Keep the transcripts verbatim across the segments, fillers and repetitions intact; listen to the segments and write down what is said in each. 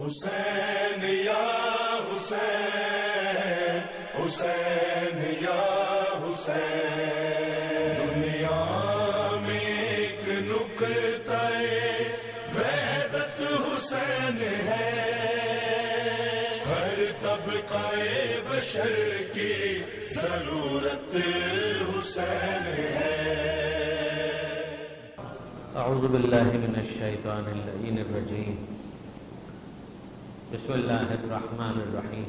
حسین یا حسین، حسین یا حسین، دنیا میں ایک نقطہ وحدت حسین ہے، ہر طبقہ بشر کی ضرورت حسین ہے۔ اعوذ باللہ من الشیطان اللعین الرجیم، بسم اللہ الرحمن الرحیم،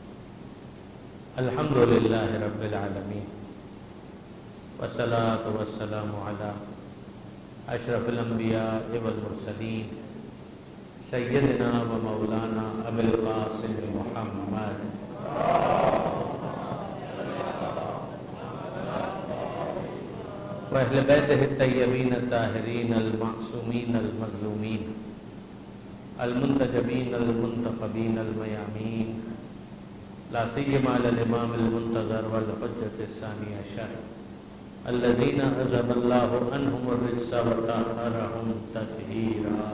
الحمد للہ رب العالمین، والصلاة والسلام علی اشرف الانبیاء والمرسلین، سیدنا و مولانا ابی القاسم محمد وأهل بيته الطيبين الطاهرين المعصومين المظلومين المنتجبين المنتخبين الميامين، لا سيما على الإمام المنتظر والحجة الثاني عشر الذين أذهب الله عنهم الرجس وطهرهم تطهيرا.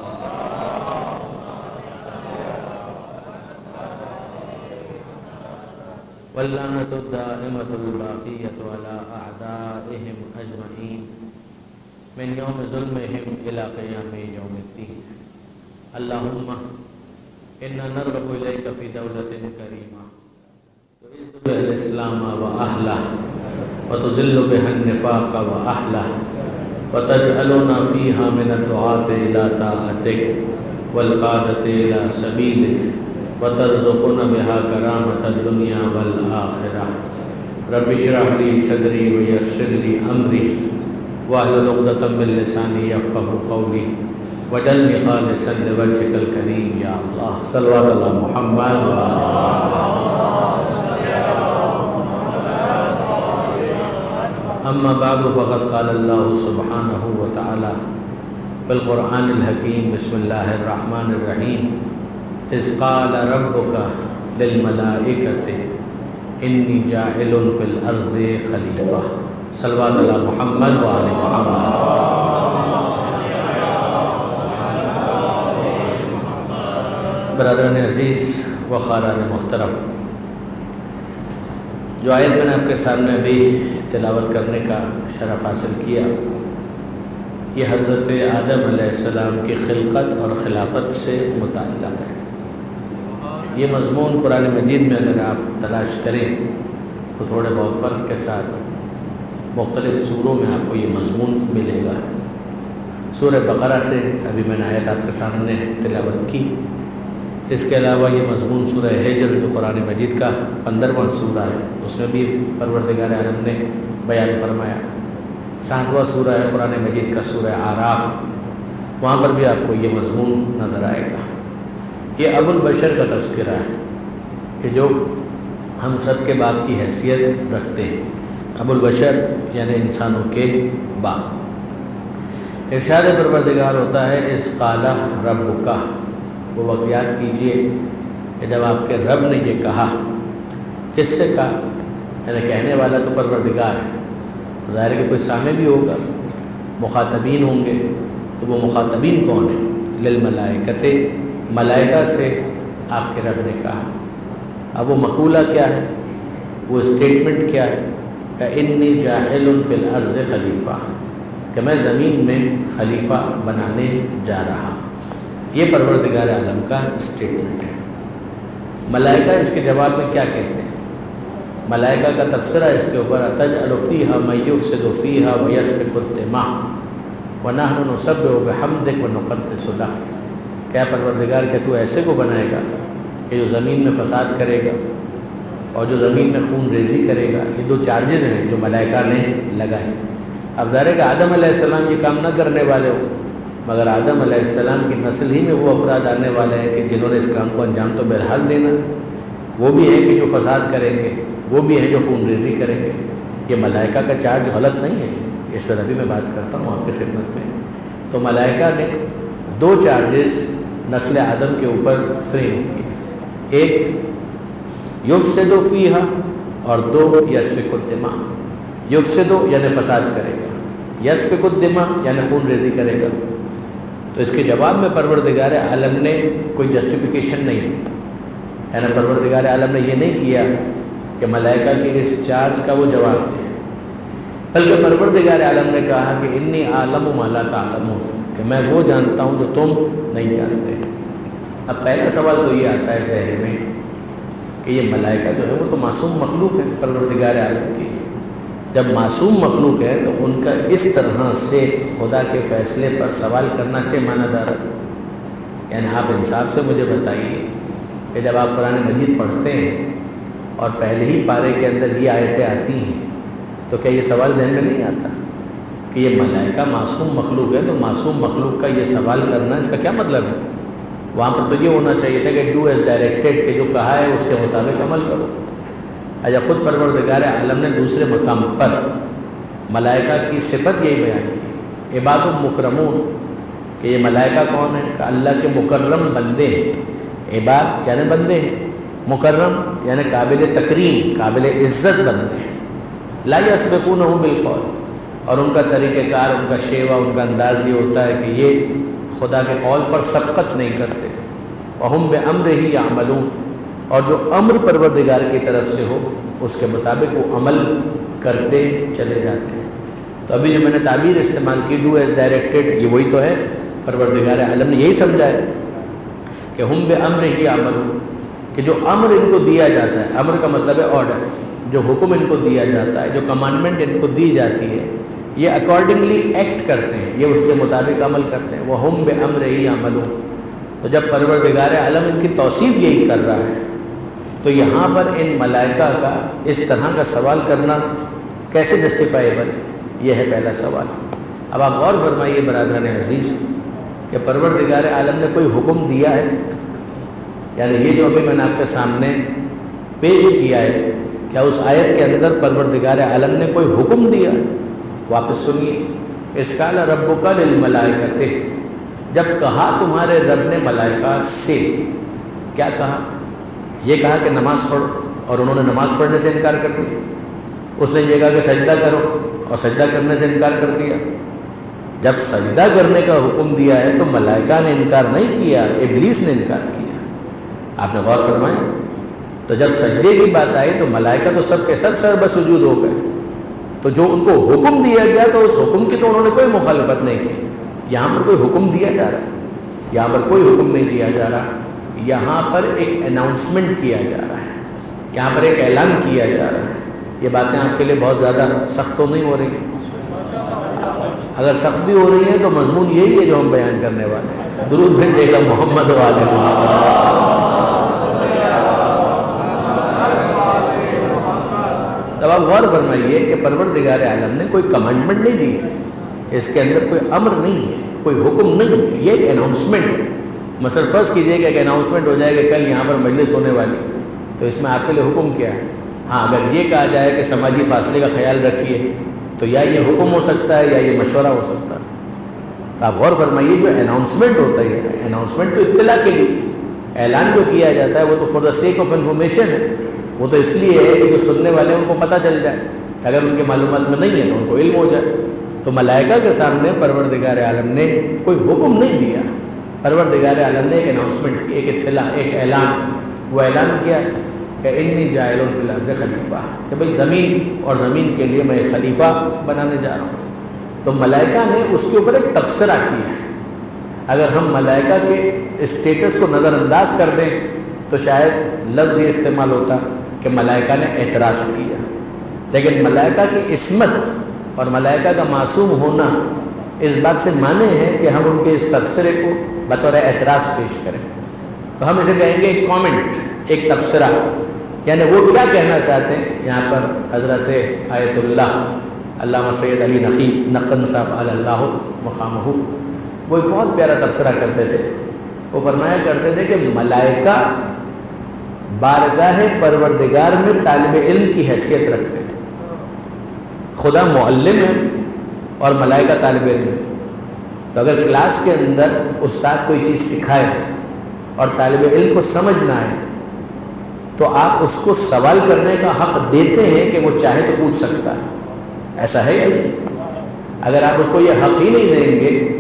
واللعنة الدائمة الباقية على أعدائهم أجمعين من يوم ظلمهم إلى قيام يوم الدين. اللهم إنا نرغب إليك في دولة كريمة تعز بها الإسلام وأهله وتذل بها النفاق وأهله وتجعلنا فيها من الدعاة إلى طاعتك والقادة إلى سبيلك وترزقنا بها كرامة الدنيا والآخرة. رب اشرح لي صدري ويسر لي أمري واحلل عقدة من لساني يفقهوا قولي واجعلني خالصا لوجهك الكريم يا الله. صلوات الله محمد أما بعد، فقد قال الله سبحانه وتعالى في القرآن الحكيم، بسم الله الرحمن الرحيم، إذ قال ربك للملائكة إني جاعل في الأرض خليفة. صلوات الله محمد وآل محمد. برادران عزیز و خاران محترم، جو آیت میں نے آپ کے سامنے بھی تلاوت کرنے کا شرف حاصل کیا، یہ حضرت آدم علیہ السلام کی خلقت اور خلافت سے متعلق ہے۔ یہ مضمون قرآن مجید میں اگر آپ تلاش کریں تو تھوڑے بہت فرق کے ساتھ مختلف سوروں میں آپ کو یہ مضمون ملے گا۔ سورہ بقرہ سے ابھی میں نے آیت آپ کے سامنے تلاوت کی، اس کے علاوہ یہ مضمون سورہ ہجر جو قرآن مجید کا پندرواں سورہ ہے، اس میں بھی پروردگار عالم نے بیان فرمایا۔ ساتواں سورہ ہے قرآن مجید کا سورہ اعراف، وہاں پر بھی آپ کو یہ مضمون نظر آئے گا۔ یہ ابو البشر کا تذکرہ ہے کہ جو ہم سب کے باپ کی حیثیت رکھتے ہیں۔ ابو البشر یعنی انسانوں کے باپ۔ ارشاد پروردگار ہوتا ہے اذ قال ربک، وہ وقت یاد کیجئے کہ جب آپ کے رب نے یہ کہا، کس سے کہا؟ یعنی کہنے والا تو پروردگار ہے، ظاہر ہے کہ کوئی سامع بھی ہوگا، مخاطبین ہوں گے، تو وہ مخاطبین کون ہیں؟ للملائکۃ، ملائکہ سے آپ کے رب نے کہا۔ اب وہ مقولہ کیا ہے، وہ اسٹیٹمنٹ کیا ہے؟ کہ انی جاعل فی الارض خلیفہ، کہ میں زمین میں خلیفہ بنانے جا رہا۔ یہ پروردگار عالم کا اسٹیٹمنٹ ہے۔ ملائکہ اس کے جواب میں کیا کہتے ہیں؟ ملائکہ کا تبصرہ اس کے اوپر تجعل فیہا من یفسد فیہا ویسفک الدماء ونحن نسبح بحمدک ونقدس لک، کیا پروردگار کہ تو ایسے کو بنائے گا کہ جو زمین میں فساد کرے گا اور جو زمین میں خون ریزی کرے گا؟ یہ دو چارجز ہیں جو ملائکہ نے لگائے۔ اب ظاہر ہے کہ آدم علیہ السلام یہ کام نہ کرنے والے ہو، مگر آدم علیہ السلام کی نسل ہی میں وہ افراد آنے والے ہیں کہ جنہوں نے اس کام کو انجام تو بہرحال دینا، وہ بھی ہیں کہ جو فساد کریں گے، وہ بھی ہیں جو خون ریزی کریں گے۔ یہ ملائکہ کا چارج غلط نہیں ہے، اس پر ابھی میں بات کرتا ہوں آپ کی خدمت میں۔ تو ملائکہ نے دو چارجز نسل آدم کے اوپر فریم کیے، ایک یفسد فیہا اور دو یسفک الدماء۔ یفسد یعنی فساد کرے گا، یسفک الدماء یعنی خون ریزی کرے گا۔ تو اس کے جواب میں پروردگار عالم نے کوئی جسٹیفیکیشن نہیں دی، یعنی پروردگار عالم نے یہ نہیں کیا کہ ملائکہ کے اس چارج کا وہ جواب دے، بلکہ پروردگار عالم نے کہا کہ انی عالم ما لا تعلمون، کہ میں وہ جانتا ہوں جو تم نہیں جانتے۔ اب پہلا سوال تو یہ آتا ہے ذہن میں کہ یہ ملائکہ جو ہے وہ تو معصوم مخلوق ہے پروردگار عالم کی، جب معصوم مخلوق ہے تو ان کا اس طرح سے خدا کے فیصلے پر سوال کرنا چاہے معنی دار ہے۔ یعنی آپ انصاف سے مجھے بتائیے کہ جب آپ قرآن مجید پڑھتے ہیں اور پہلے ہی پارے کے اندر یہ آیتیں آتی ہیں تو کیا یہ سوال ذہن میں نہیں آتا کہ یہ ملائکہ معصوم مخلوق ہے، تو معصوم مخلوق کا یہ سوال کرنا اس کا کیا مطلب ہے؟ وہاں پر تو یہ ہونا چاہیے تھا کہ ڈو ایز ڈائریکٹیڈ، کہ جو کہا ہے اس کے مطابق عمل کرو۔ اچھا، خود پروردگار عالم نے دوسرے مقام پر ملائکہ کی صفت یہی بیان کی، عباد مکرمون، کہ یہ ملائکہ کون ہے؟ کہ اللہ کے مکرم بندے ہیں۔ عباد یعنی بندے ہیں، مکرم یعنی قابل تکریم، قابل عزت بندے ہیں۔ لا یسبقونہ بالقول، اور ان کا طریقہ کار، ان کا شیوا، ان کا انداز یہ ہوتا ہے کہ یہ خدا کے قول پر سبقت نہیں کرتے۔ وہم بامرہ یعملون، اور جو امر پروردگار کی طرف سے ہو اس کے مطابق وہ عمل کرتے چلے جاتے ہیں۔ تو ابھی جو میں نے تعبیر استعمال کی ڈو ایز ڈائریکٹیڈ، یہ وہی تو ہے، پروردگار عالم نے یہی سمجھا ہے کہ ہم بامرہ یعملون، کہ جو امر ان کو دیا جاتا ہے، امر کا مطلب ہے آرڈر، جو حکم ان کو دیا جاتا ہے، جو کمانڈمنٹ ان کو دی جاتی ہے، یہ اکارڈنگلی ایکٹ کرتے ہیں، یہ اس کے مطابق عمل کرتے ہیں۔ وہم بامرہ یعملون، تو جب پروردگار عالم ان کی توصیف یہی کر رہا ہے تو یہاں پر ان ملائکہ کا اس طرح کا سوال کرنا کیسے جسٹیفائیبل ہے؟ یہ ہے پہلا سوال۔ اب آپ غور فرمائیے برادران عزیز کہ پروردگار عالم نے کوئی حکم دیا ہے؟ یعنی یہ جو ابھی میں نے آپ کے سامنے پیش کیا ہے، کیا اس آیت کے اندر پروردگار عالم نے کوئی حکم دیا ہے؟ واپس سنیے، اذ قال ربک للملائکۃ، جب کہا تمہارے رب نے ملائکہ سے، کیا کہا؟ یہ کہا کہ نماز پڑھو، اور انہوں نے نماز پڑھنے سے انکار کر دیا۔ اس نے یہ کہا کہ سجدہ کرو، اور سجدہ کرنے سے انکار کر دیا۔ جب سجدہ کرنے کا حکم دیا ہے تو ملائکہ نے انکار نہیں کیا، ابلیس نے انکار کیا۔ آپ نے غور فرمایا؟ تو جب سجدے کی بات آئی تو ملائکہ تو سب کے سب سر بسجود ہو گئے، تو جو ان کو حکم دیا گیا تو اس حکم کی تو انہوں نے کوئی مخالفت نہیں کی۔ یہاں پر کوئی حکم دیا جا رہا ہے؟ یہاں پر کوئی حکم نہیں دیا جا رہا، یہاں پر ایک اناؤنسمنٹ کیا جا رہا ہے، یہاں پر ایک اعلان کیا جا رہا ہے۔ یہ باتیں آپ کے لیے بہت زیادہ سخت تو نہیں ہو رہی؟ اگر سخت بھی ہو رہی ہیں تو مضمون یہی ہے جو ہم بیان کرنے والے ہیں۔ درود بھیجیے گا محمد و آل محمد۔ اب آپ غور فرمائیے کہ پروردگار عالم نے کوئی کمانڈمنٹ نہیں دی ہے، اس کے اندر کوئی امر نہیں ہے، کوئی حکم نہیں ہے، یہ ایک اناؤنسمنٹ ہے۔ مثلا فرض کیجئے کہ ایک اناؤنسمنٹ ہو جائے کہ کل یہاں پر مجلس ہونے والی، تو اس میں آپ کے لیے حکم کیا ہے؟ ہاں، اگر یہ کہا جائے کہ سماجی فاصلے کا خیال رکھیے تو یا یہ حکم ہو سکتا ہے یا یہ مشورہ ہو سکتا ہے۔ تو آپ غور فرمائیے، جو اناؤنسمنٹ ہوتا ہے، اناؤنسمنٹ تو اطلاع کے لیے، اعلان جو کیا جاتا ہے وہ تو for the sake of information ہے، وہ تو اس لیے ہے کہ جو سننے والے ہیں ان کو پتہ چل جائے، اگر ان کے معلومات میں نہیں ہے تو ان کو علم ہو جائے۔ تو ملائکہ کے سامنے پروردگار عالم نے کوئی حکم نہیں دیا، پروردگار عالم نے ایک اناؤنسمنٹ کی، ایک اطلاع، ایک اعلان۔ وہ اعلان کیا کہ انی جاعل فی الارض خلیفہ، کہ بھئی زمین اور زمین کے لیے میں ایک خلیفہ بنانے جا رہا ہوں۔ تو ملائکہ نے اس کے اوپر ایک تبصرہ کیا ہے۔ اگر ہم ملائکہ کے اسٹیٹس کو نظر انداز کر دیں تو شاید لفظ یہ استعمال ہوتا کہ ملائکہ نے اعتراض کیا، لیکن ملائکہ کی عصمت اور ملائکہ کا معصوم ہونا اس بات سے مانے ہیں کہ ہم ان کے اس تبصرے کو بطور اعتراض پیش کریں۔ تو ہم اسے کہیں گے ایک کامنٹ، ایک تبصرہ، یعنی وہ کیا کہنا چاہتے ہیں۔ یہاں پر حضرت آیت اللہ علامہ سید علی نقیب نقن صاحب علی اللہ مقامہ، وہ ایک بہت پیارا تبصرہ کرتے تھے۔ وہ فرمایا کرتے تھے کہ ملائکہ بارگاہ پروردگار میں طالب علم کی حیثیت رکھتے ہیں۔ خدا معلم ہے اور ملائکہ طالب علم ہے، تو اگر کلاس کے اندر استاد کوئی چیز سکھائے اور طالب علم کو سمجھ نہ آئے تو آپ اس کو سوال کرنے کا حق دیتے ہیں کہ وہ چاہے تو پوچھ سکتا ہے، ایسا ہے یا نہیں؟ اگر آپ اس کو یہ حق ہی نہیں دیں گے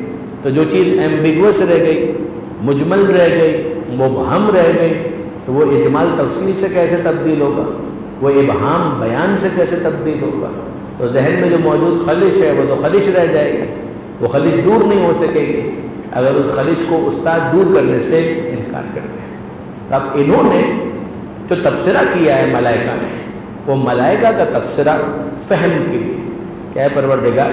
تو جو چیز ایمبیگوس رہ گئی، مجمل رہ گئی، مبہم رہ گئی، تو وہ اجمال تفصیل سے کیسے تبدیل ہوگا، وہ ابہام بیان سے کیسے تبدیل ہوگا؟ تو ذہن میں جو موجود خلش ہے وہ تو خلش رہ جائے گی، وہ خلش دور نہیں ہو سکے گی اگر اس خلش کو استاد دور کرنے سے انکار کر دیں۔ تو اب انہوں نے جو تبصرہ کیا ہے ملائکہ نے، وہ ملائکہ کا تبصرہ فہم کے لیے کہ اے پروردگار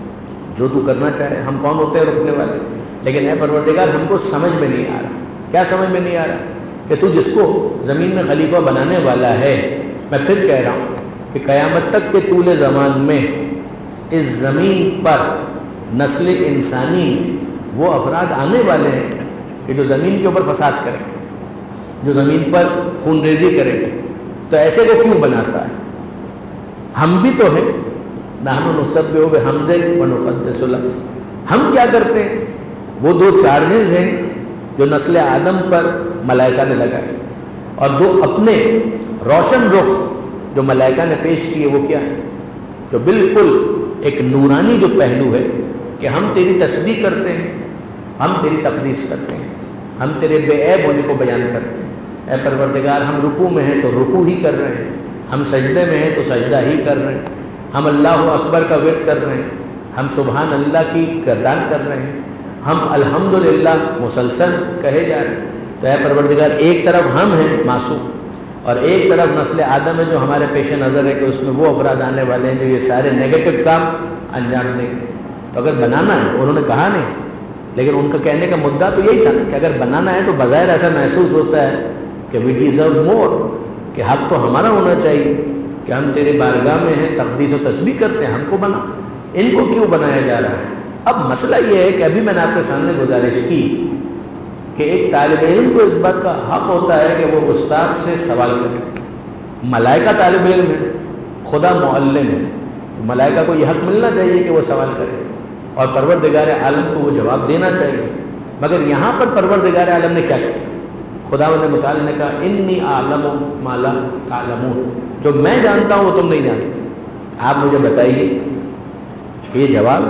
جو تو کرنا چاہے، ہم کون ہوتے ہیں رکنے والے، لیکن اے پروردگار ہم کو سمجھ میں نہیں آ رہا۔ کیا سمجھ میں نہیں آ رہا؟ کہ تو جس کو زمین میں خلیفہ بنانے والا ہے، میں پھر کہہ رہا ہوں کہ قیامت تک کے طول زمان میں اس زمین پر نسل انسانی میں وہ افراد آنے والے ہیں کہ جو زمین کے اوپر فساد کریں، جو زمین پر خون ریزی کریں، تو ایسے کو کیوں بناتا ہے؟ ہم بھی تو ہیں، نحن نسبح بحمدک ونقدس لک، ہم کیا کرتے ہیں؟ وہ دو چارجز ہیں جو نسل آدم پر ملائکہ نے لگائے، اور دو اپنے روشن رخ جو ملائکہ نے پیش کیے وہ کیا ہے؟ جو بالکل ایک نورانی جو پہلو ہے کہ ہم تیری تسبیح کرتے ہیں، ہم تیری تقدیس کرتے ہیں، ہم تیرے بے عیب ہونے کو بیان کرتے ہیں۔ اے پروردگار ہم رکوع میں ہیں تو رکوع ہی کر رہے ہیں، ہم سجدے میں ہیں تو سجدہ ہی کر رہے ہیں، ہم اللہ اکبر کا ورد کر رہے ہیں، ہم سبحان اللہ کی گردان کر رہے ہیں، ہم الحمدللہ مسلسل کہے جا رہے ہیں۔ تو اے پروردگار ایک طرف ہم ہیں معصوم، اور ایک طرف نسل آدم ہے جو ہمارے پیش نظر ہے کہ اس میں وہ افراد آنے والے ہیں جو یہ سارے نیگیٹو کام انجام دیں گے۔ تو اگر بنانا ہے، انہوں نے کہا نہیں، لیکن ان کا کہنے کا مدعا تو یہی تھا کہ اگر بنانا ہے تو بظاہر ایسا محسوس ہوتا ہے کہ وی ڈیزرو مور، کہ حق تو ہمارا ہونا چاہیے کہ ہم تیرے بارگاہ میں ہیں، تقدیس و تسبیح کرتے ہیں، ہم کو بنا، ان کو کیوں بنایا جا رہا ہے؟ اب مسئلہ یہ ہے کہ ابھی میں نے آپ کے سامنے گزارش کی کہ ایک طالب علم کو اس بات کا حق ہوتا ہے کہ وہ استاد سے سوال کرے۔ ملائکہ طالب علم ہے، خدا معلم ہے، ملائکہ کو یہ حق ملنا چاہیے کہ وہ سوال کرے، اور پروردگار عالم کو وہ جواب دینا چاہیے۔ مگر یہاں پر پروردگار عالم نے کیا کیا؟ خداوند متعال نے کہا انی اعلم ما لا تعلمون، جو میں جانتا ہوں وہ تم نہیں جانتے۔ آپ مجھے بتائیے کہ یہ جواب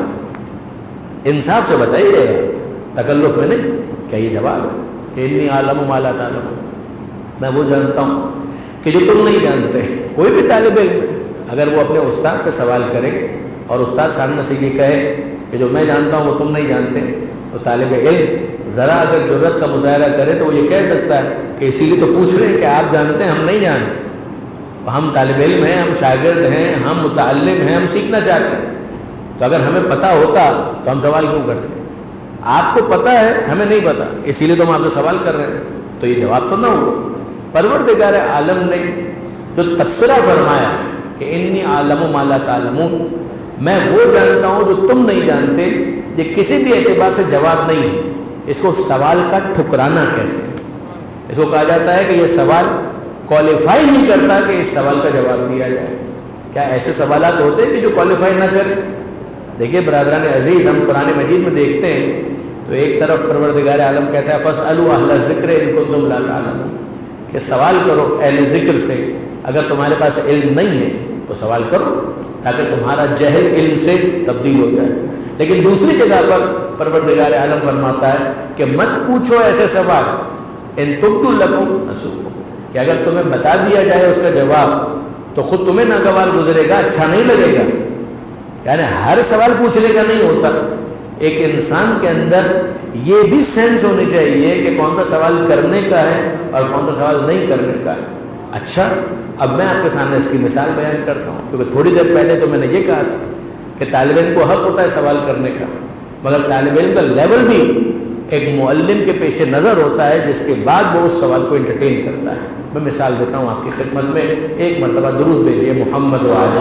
ہے؟ انصاف سے بتائیے گا، تکلف میں نہیں، کیا یہ جواب ہے کہ انی اعلم ما لا تعلمون؟ میں وہ جانتا ہوں کہ جو تم نہیں جانتے۔ کوئی بھی طالب علم اگر وہ اپنے استاد سے سوال کرے اور استاد سامنے سے یہ کہے کہ جو میں جانتا ہوں وہ تم نہیں جانتے، تو طالب علم ذرا اگر جرأت کا مظاہرہ کرے تو وہ یہ کہہ سکتا ہے کہ اسی لیے تو پوچھ رہے ہیں کہ آپ جانتے ہیں، ہم نہیں جانتے، ہم طالب علم ہیں، ہم شاگرد ہیں، ہم متعلم ہیں، ہم سیکھنا چاہتے ہیں۔ تو اگر ہمیں پتہ ہوتا تو ہم سوال کیوں کرتے؟ آپ کو پتہ ہے، ہمیں نہیں پتہ، اسی لیے تو ہم آپ سے سوال کر رہے ہیں، تو یہ جواب تو نہ ہوا۔ پروردگار عالم نے جو تبصرہ فرمایا کہ انی اعلم ما لا تعلمون، میں وہ جانتا ہوں جو تم نہیں جانتے، یہ کسی بھی اعتبار سے جواب نہیں ہے، اس کو سوال کا ٹھکرانا کہتے ہیں۔ اس کو کہا جاتا ہے کہ یہ سوال کوالیفائی نہیں کرتا کہ اس سوال کا جواب دیا جائے۔ کیا ایسے سوالات ہوتے ہیں کہ جو کوالیفائی نہ کریں؟ دیکھیے برادران عزیز، ہم قرآن مجید میں دیکھتے ہیں تو ایک طرف پروردگار عالم کہتا ہے فَاسْأَلُوا أَهْلَ الذِّكْرِ إِن كُنتُمْ لَا تَعْلَمُونَ، کہ سوال کرو اہل ذکر سے، اگر تمہارے پاس علم نہیں ہے تو سوال کرو تاکہ تمہارا جہل علم سے تبدیل ہو جائے۔ لیکن دوسری جگہ پر پروردگار عالم فرماتا ہے کہ مت پوچھو ایسے سوال ان تبدوا لکم نسؤکم، کہ اگر تمہیں بتا دیا جائے اس کا جواب تو خود تمہیں ناگوار گزرے گا، اچھا نہیں لگے گا۔ یعنی ہر سوال پوچھنے کا نہیں ہوتا، ایک انسان کے اندر یہ بھی سینس ہونی چاہیے کہ کون سا سوال کرنے کا ہے اور کون سا سوال نہیں کرنے کا ہے۔ اچھا، اب میں آپ کے سامنے اس کی مثال بیان کرتا ہوں، کیونکہ تھوڑی دیر پہلے تو میں نے یہ کہا تھا کہ طالب علم کو حق ہوتا ہے سوال کرنے کا، مگر طالب علم کا لیول بھی ایک معلم کے پیش نظر ہوتا ہے جس کے بعد وہ اس سوال کو انٹرٹین کرتا ہے۔ میں مثال دیتا ہوں آپ کی خدمت میں، ایک مرتبہ درود بھیجیے محمد و آل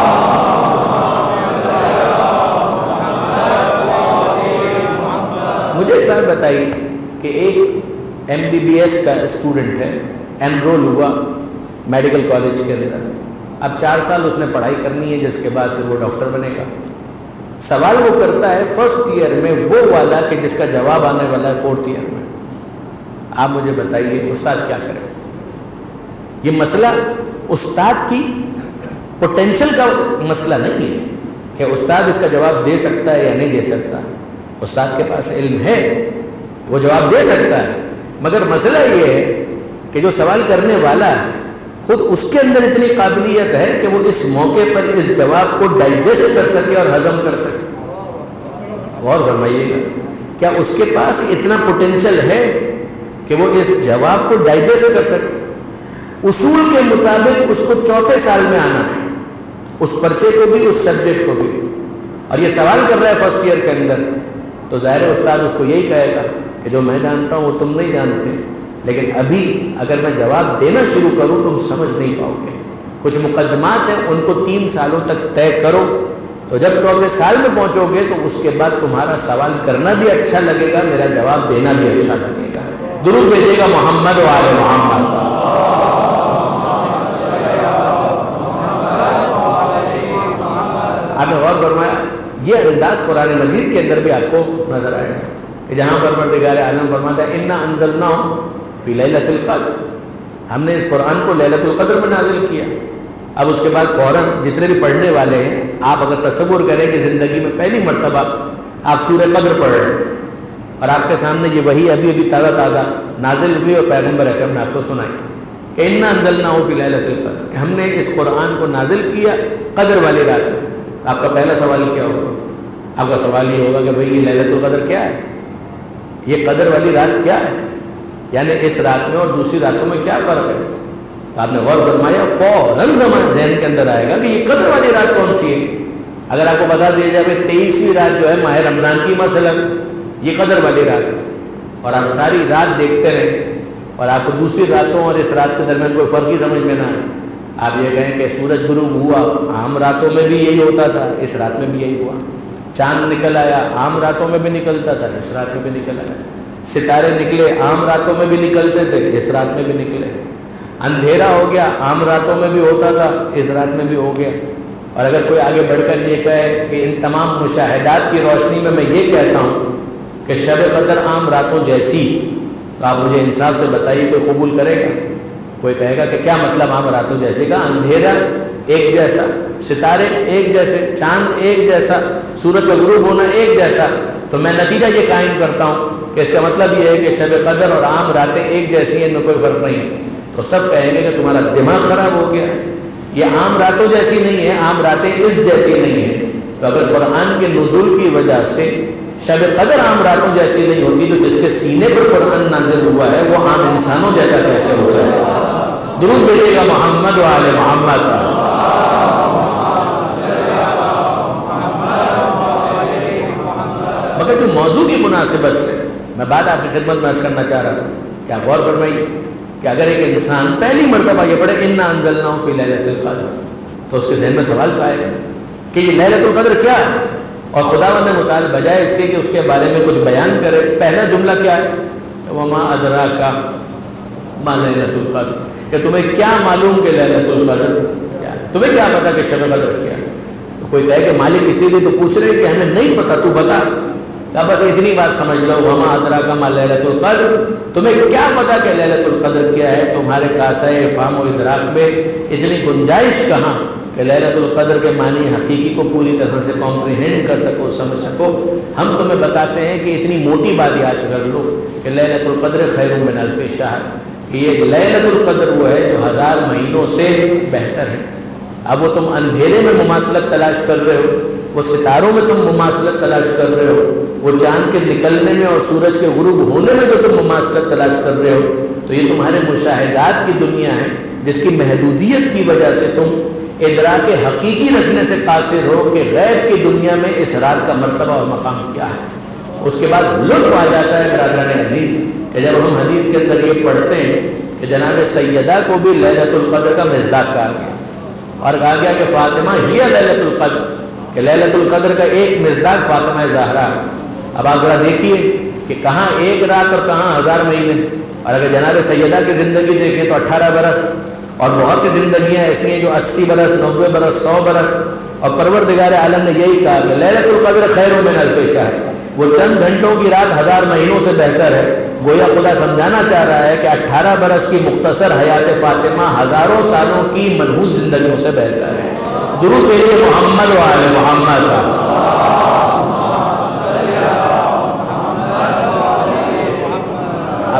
مجھے ایک بات بتائیے کہ ایک ایم بی بی ایس کا اسٹوڈنٹ ہے، انرول ہوا میڈیکل کالج کے اندر، اب چار سال اس نے پڑھائی کرنی ہے جس کے بعد پھر وہ ڈاکٹر بنے گا۔ سوال وہ کرتا ہے فرسٹ ایئر میں وہ والا کہ جس کا جواب آنے والا ہے فورتھ ایئر میں۔ آپ مجھے بتائیے استاد کیا کرے؟ یہ مسئلہ استاد کی پوٹینشل کا مسئلہ نہیں ہے کہ استاد اس کا جواب دے سکتا ہے یا نہیں دے سکتا، استاد کے پاس علم ہے، وہ جواب دے سکتا ہے، مگر مسئلہ یہ ہے کہ جو سوال کرنے والا ہے خود اس کے اندر اتنی قابلیت ہے کہ وہ اس موقع پر اس جواب کو ڈائجسٹ کر سکے اور ہضم کر سکے۔ غور فرمائیے گا، کیا اس کے پاس اتنا پوٹینشل ہے کہ وہ اس جواب کو ڈائجسٹ کر سکے؟ اصول کے مطابق اس کو چوتھے سال میں آنا ہے، اس پرچے کو بھی، اس سبجیکٹ کو بھی، اور یہ سوال کر رہا ہے فرسٹ ایئر کے اندر، تو ظاہر استاد اس کو یہی کہے گا کہ جو میں جانتا ہوں وہ تم نہیں جانتے، لیکن ابھی اگر میں جواب دینا شروع کروں تم سمجھ نہیں پاؤ گے، کچھ مقدمات ہیں ان کو تین سالوں تک طے کرو، تو جب چوتھے سال میں پہنچو گے تو اس کے بعد تمہارا سوال کرنا بھی اچھا لگے گا، میرا جواب دینا بھی اچھا لگے گا۔ درود بھیجیے گا محمد و آل محمد۔ آپ نے غور فرمایا، یہ انداز قرآن مجید کے اندر بھی آپ کو نظر آئے گا کہ جہاں پر پروردگار عالم فرماتا ہے اِنَّا أَنزَلْنَاهُ فِي لَيْلَةِ الْقَدْرِ، ہم نے اس قرآن کو لیلۃ القدر میں نازل کیا۔ اب اس کے بعد فوراً جتنے بھی پڑھنے والے ہیں، آپ اگر تصور کریں کہ زندگی میں پہلی مرتبہ آپ سورہ قدر پڑھ رہے ہیں اور آپ کے سامنے یہ وحی ابھی ابھی تازہ تازہ نازل ہوئی اور پیغمبر اکرم نے آپ کو سنائی کہ اِنَّا أَنزَلْنَاهُ فِي لَيْلَةِ الْقَدْرِ، کہ ہم نے اس قرآن کو نازل کیا قدر والی رات میں۔ آپ کا پہلا سوال کیا ہوگا؟ آپ کا سوال یہ ہوگا کہ بھئی یہ لیلۃ القدر کیا ہے، یہ قدر والی رات کیا ہے، یعنی اس رات میں اور دوسری راتوں میں کیا فرق ہے؟ تو آپ نے غور فرمایا، فوراً زمان ذہن کے اندر آئے گا کہ یہ قدر والی رات کون سی ہے۔ اگر آپ کو بتا دیا جائے تیئیسویں رات جو ہے ماہ رمضان کی مثلا یہ قدر والی رات ہے، اور آپ ساری رات دیکھتے رہیں اور آپ کو دوسری راتوں اور اس رات کے درمیان کوئی فرق ہی سمجھ میں نہ آئے، آپ یہ کہیں کہ سورج غروب ہوا عام راتوں میں بھی یہی ہوتا تھا، اس رات میں بھی یہی ہوا، چاند نکل آیا عام راتوں میں بھی نکلتا تھا، اس رات میں بھی نکل آیا، ستارے نکلے عام راتوں میں بھی نکلتے تھے، اس رات میں بھی نکلے، اندھیرا ہو گیا عام راتوں میں بھی ہوتا تھا، اس رات میں بھی ہو گیا۔ اور اگر کوئی آگے بڑھ کر یہ کہے کہ ان تمام مشاہدات کی روشنی میں میں یہ کہتا ہوں کہ شب قدر عام راتوں جیسی، تو آپ مجھے انصاف سے بتائیے کوئی قبول کرے گا؟ کوئی کہے گا کہ کیا مطلب عام راتوں جیسے کا؟ اندھیرا ایک جیسا، ستارے ایک جیسے، چاند ایک جیسا، سورج کا غروب ہونا ایک جیسا، تو میں نتیجہ یہ قائم کرتا ہوں کہ اس کا مطلب یہ ہے کہ شب قدر اور عام راتیں ایک جیسی ہیں، ان میں کوئی فرق نہیں ہے۔ تو سب کہیں گے کہ تمہارا دماغ خراب ہو گیا، یہ عام راتوں جیسی نہیں ہے، عام راتیں اس جیسی نہیں ہیں۔ تو اگر قرآن کے نزول کی وجہ سے شب قدر عام راتوں جیسی نہیں ہوتی، تو جس کے سینے پر قرآن نازل ہوا ہے وہ عام انسانوں جیسا کیسے ہو سکتا ہے؟ درود بھیجیے گا محمد و آل محمد۔ مگر جو موضوع کی مناسبت سے میں بات آپ کی خدمت میں عرض کرنا چاہ رہا ہوں کہ آپ غور فرمائیے کہ اگر ایک انسان پہلی مرتبہ یہ پڑھے اِنَّا أَنزَلْنَاهُ فِي لَيْلَةِ الْقَدْرِ، تو اس کے ذہن میں سوال پائے گا کہ یہ لیلۃ القدر کیا ہے، اور خداوند نے متعال بجائے اس کے کہ اس کے بارے میں کچھ بیان کرے، پہلا جملہ کیا ہے؟ وَمَا أَدْرَاكَ مَا لَيْلَةُ الْقَدْرِ، کہ تمہیں کیا معلوم کہ لیلۃ القدر کیا ہے، تمہیں کیا پتا کہ شب قدر کیا ہے؟ تو کوئی کہے کہ مالک اسی لیے تو پوچھ رہے کہ ہمیں نہیں پتا، تو بتا، کیا بس اتنی بات سمجھ لو، وَمَا أَدْرَاكَ مَا لَيْلَةُ الْقَدْرِ، تمہیں کیا پتا کہ لیلۃ القدر کیا ہے؟ تمہارے کاسہ فہم و ادراک میں اتنی گنجائش کہاں کہ لیلۃ القدر کے معنی حقیقی کو پوری طرح سے کمپریہنڈ کر سکو، سمجھ سکو۔ ہم تمہیں بتاتے ہیں کہ اتنی موٹی بات یاد کر لو کہ لیلۃ القدر خیر من الف شہر، کہ یہ لیلۃ القدر وہ ہے جو ہزار مہینوں سے بہتر ہے۔ اب وہ تم اندھیرے میں مماثلت تلاش کر رہے ہو، وہ ستاروں میں تم مماثلت تلاش کر رہے ہو، وہ چاند کے نکلنے میں اور سورج کے غروب ہونے میں جو تم مماثلت تلاش کر رہے ہو، تو یہ تمہارے مشاہدات کی دنیا ہے جس کی محدودیت کی وجہ سے تم ادراک حقیقی رکھنے سے قاصر ہو کہ غیب کی دنیا میں اس رات کا مرتبہ اور مقام کیا ہے۔ اس کے بعد لطف آ جاتا ہے برادران عزیز کہ جب ہم حدیث کے اندر یہ پڑھتے ہیں کہ جناب سیدہ کو بھی لیلۃ القدر کا مصداق کہا گیا، اور کہا گیا کہ فاطمہ ہی لیلۃ القدر، کہ لیلۃ القدر کا ایک مصداق فاطمہ زہرا۔ اب آپ ذرا دیکھیے کہ کہاں ایک رات اور کہاں ہزار مہینے، اور اگر جناب سیدہ کی زندگی دیکھیں تو اٹھارہ برس، اور بہت سی زندگیاں ایسی ہیں جو اسی برس، نوے برس، سو برس، اور پروردگار عالم نے یہی کہا کہ لیلۃ القدر خیر من الف شہر، وہ چند گھنٹوں کی رات ہزار مہینوں سے بہتر ہے۔ گویا خدا سمجھانا چاہ رہا ہے کہ اٹھارہ برس کی مختصر حیات فاطمہ ہزاروں سالوں کی منحوس زندگیوں سے بہتر ہے۔ درود بھیجیے محمد و آل محمد۔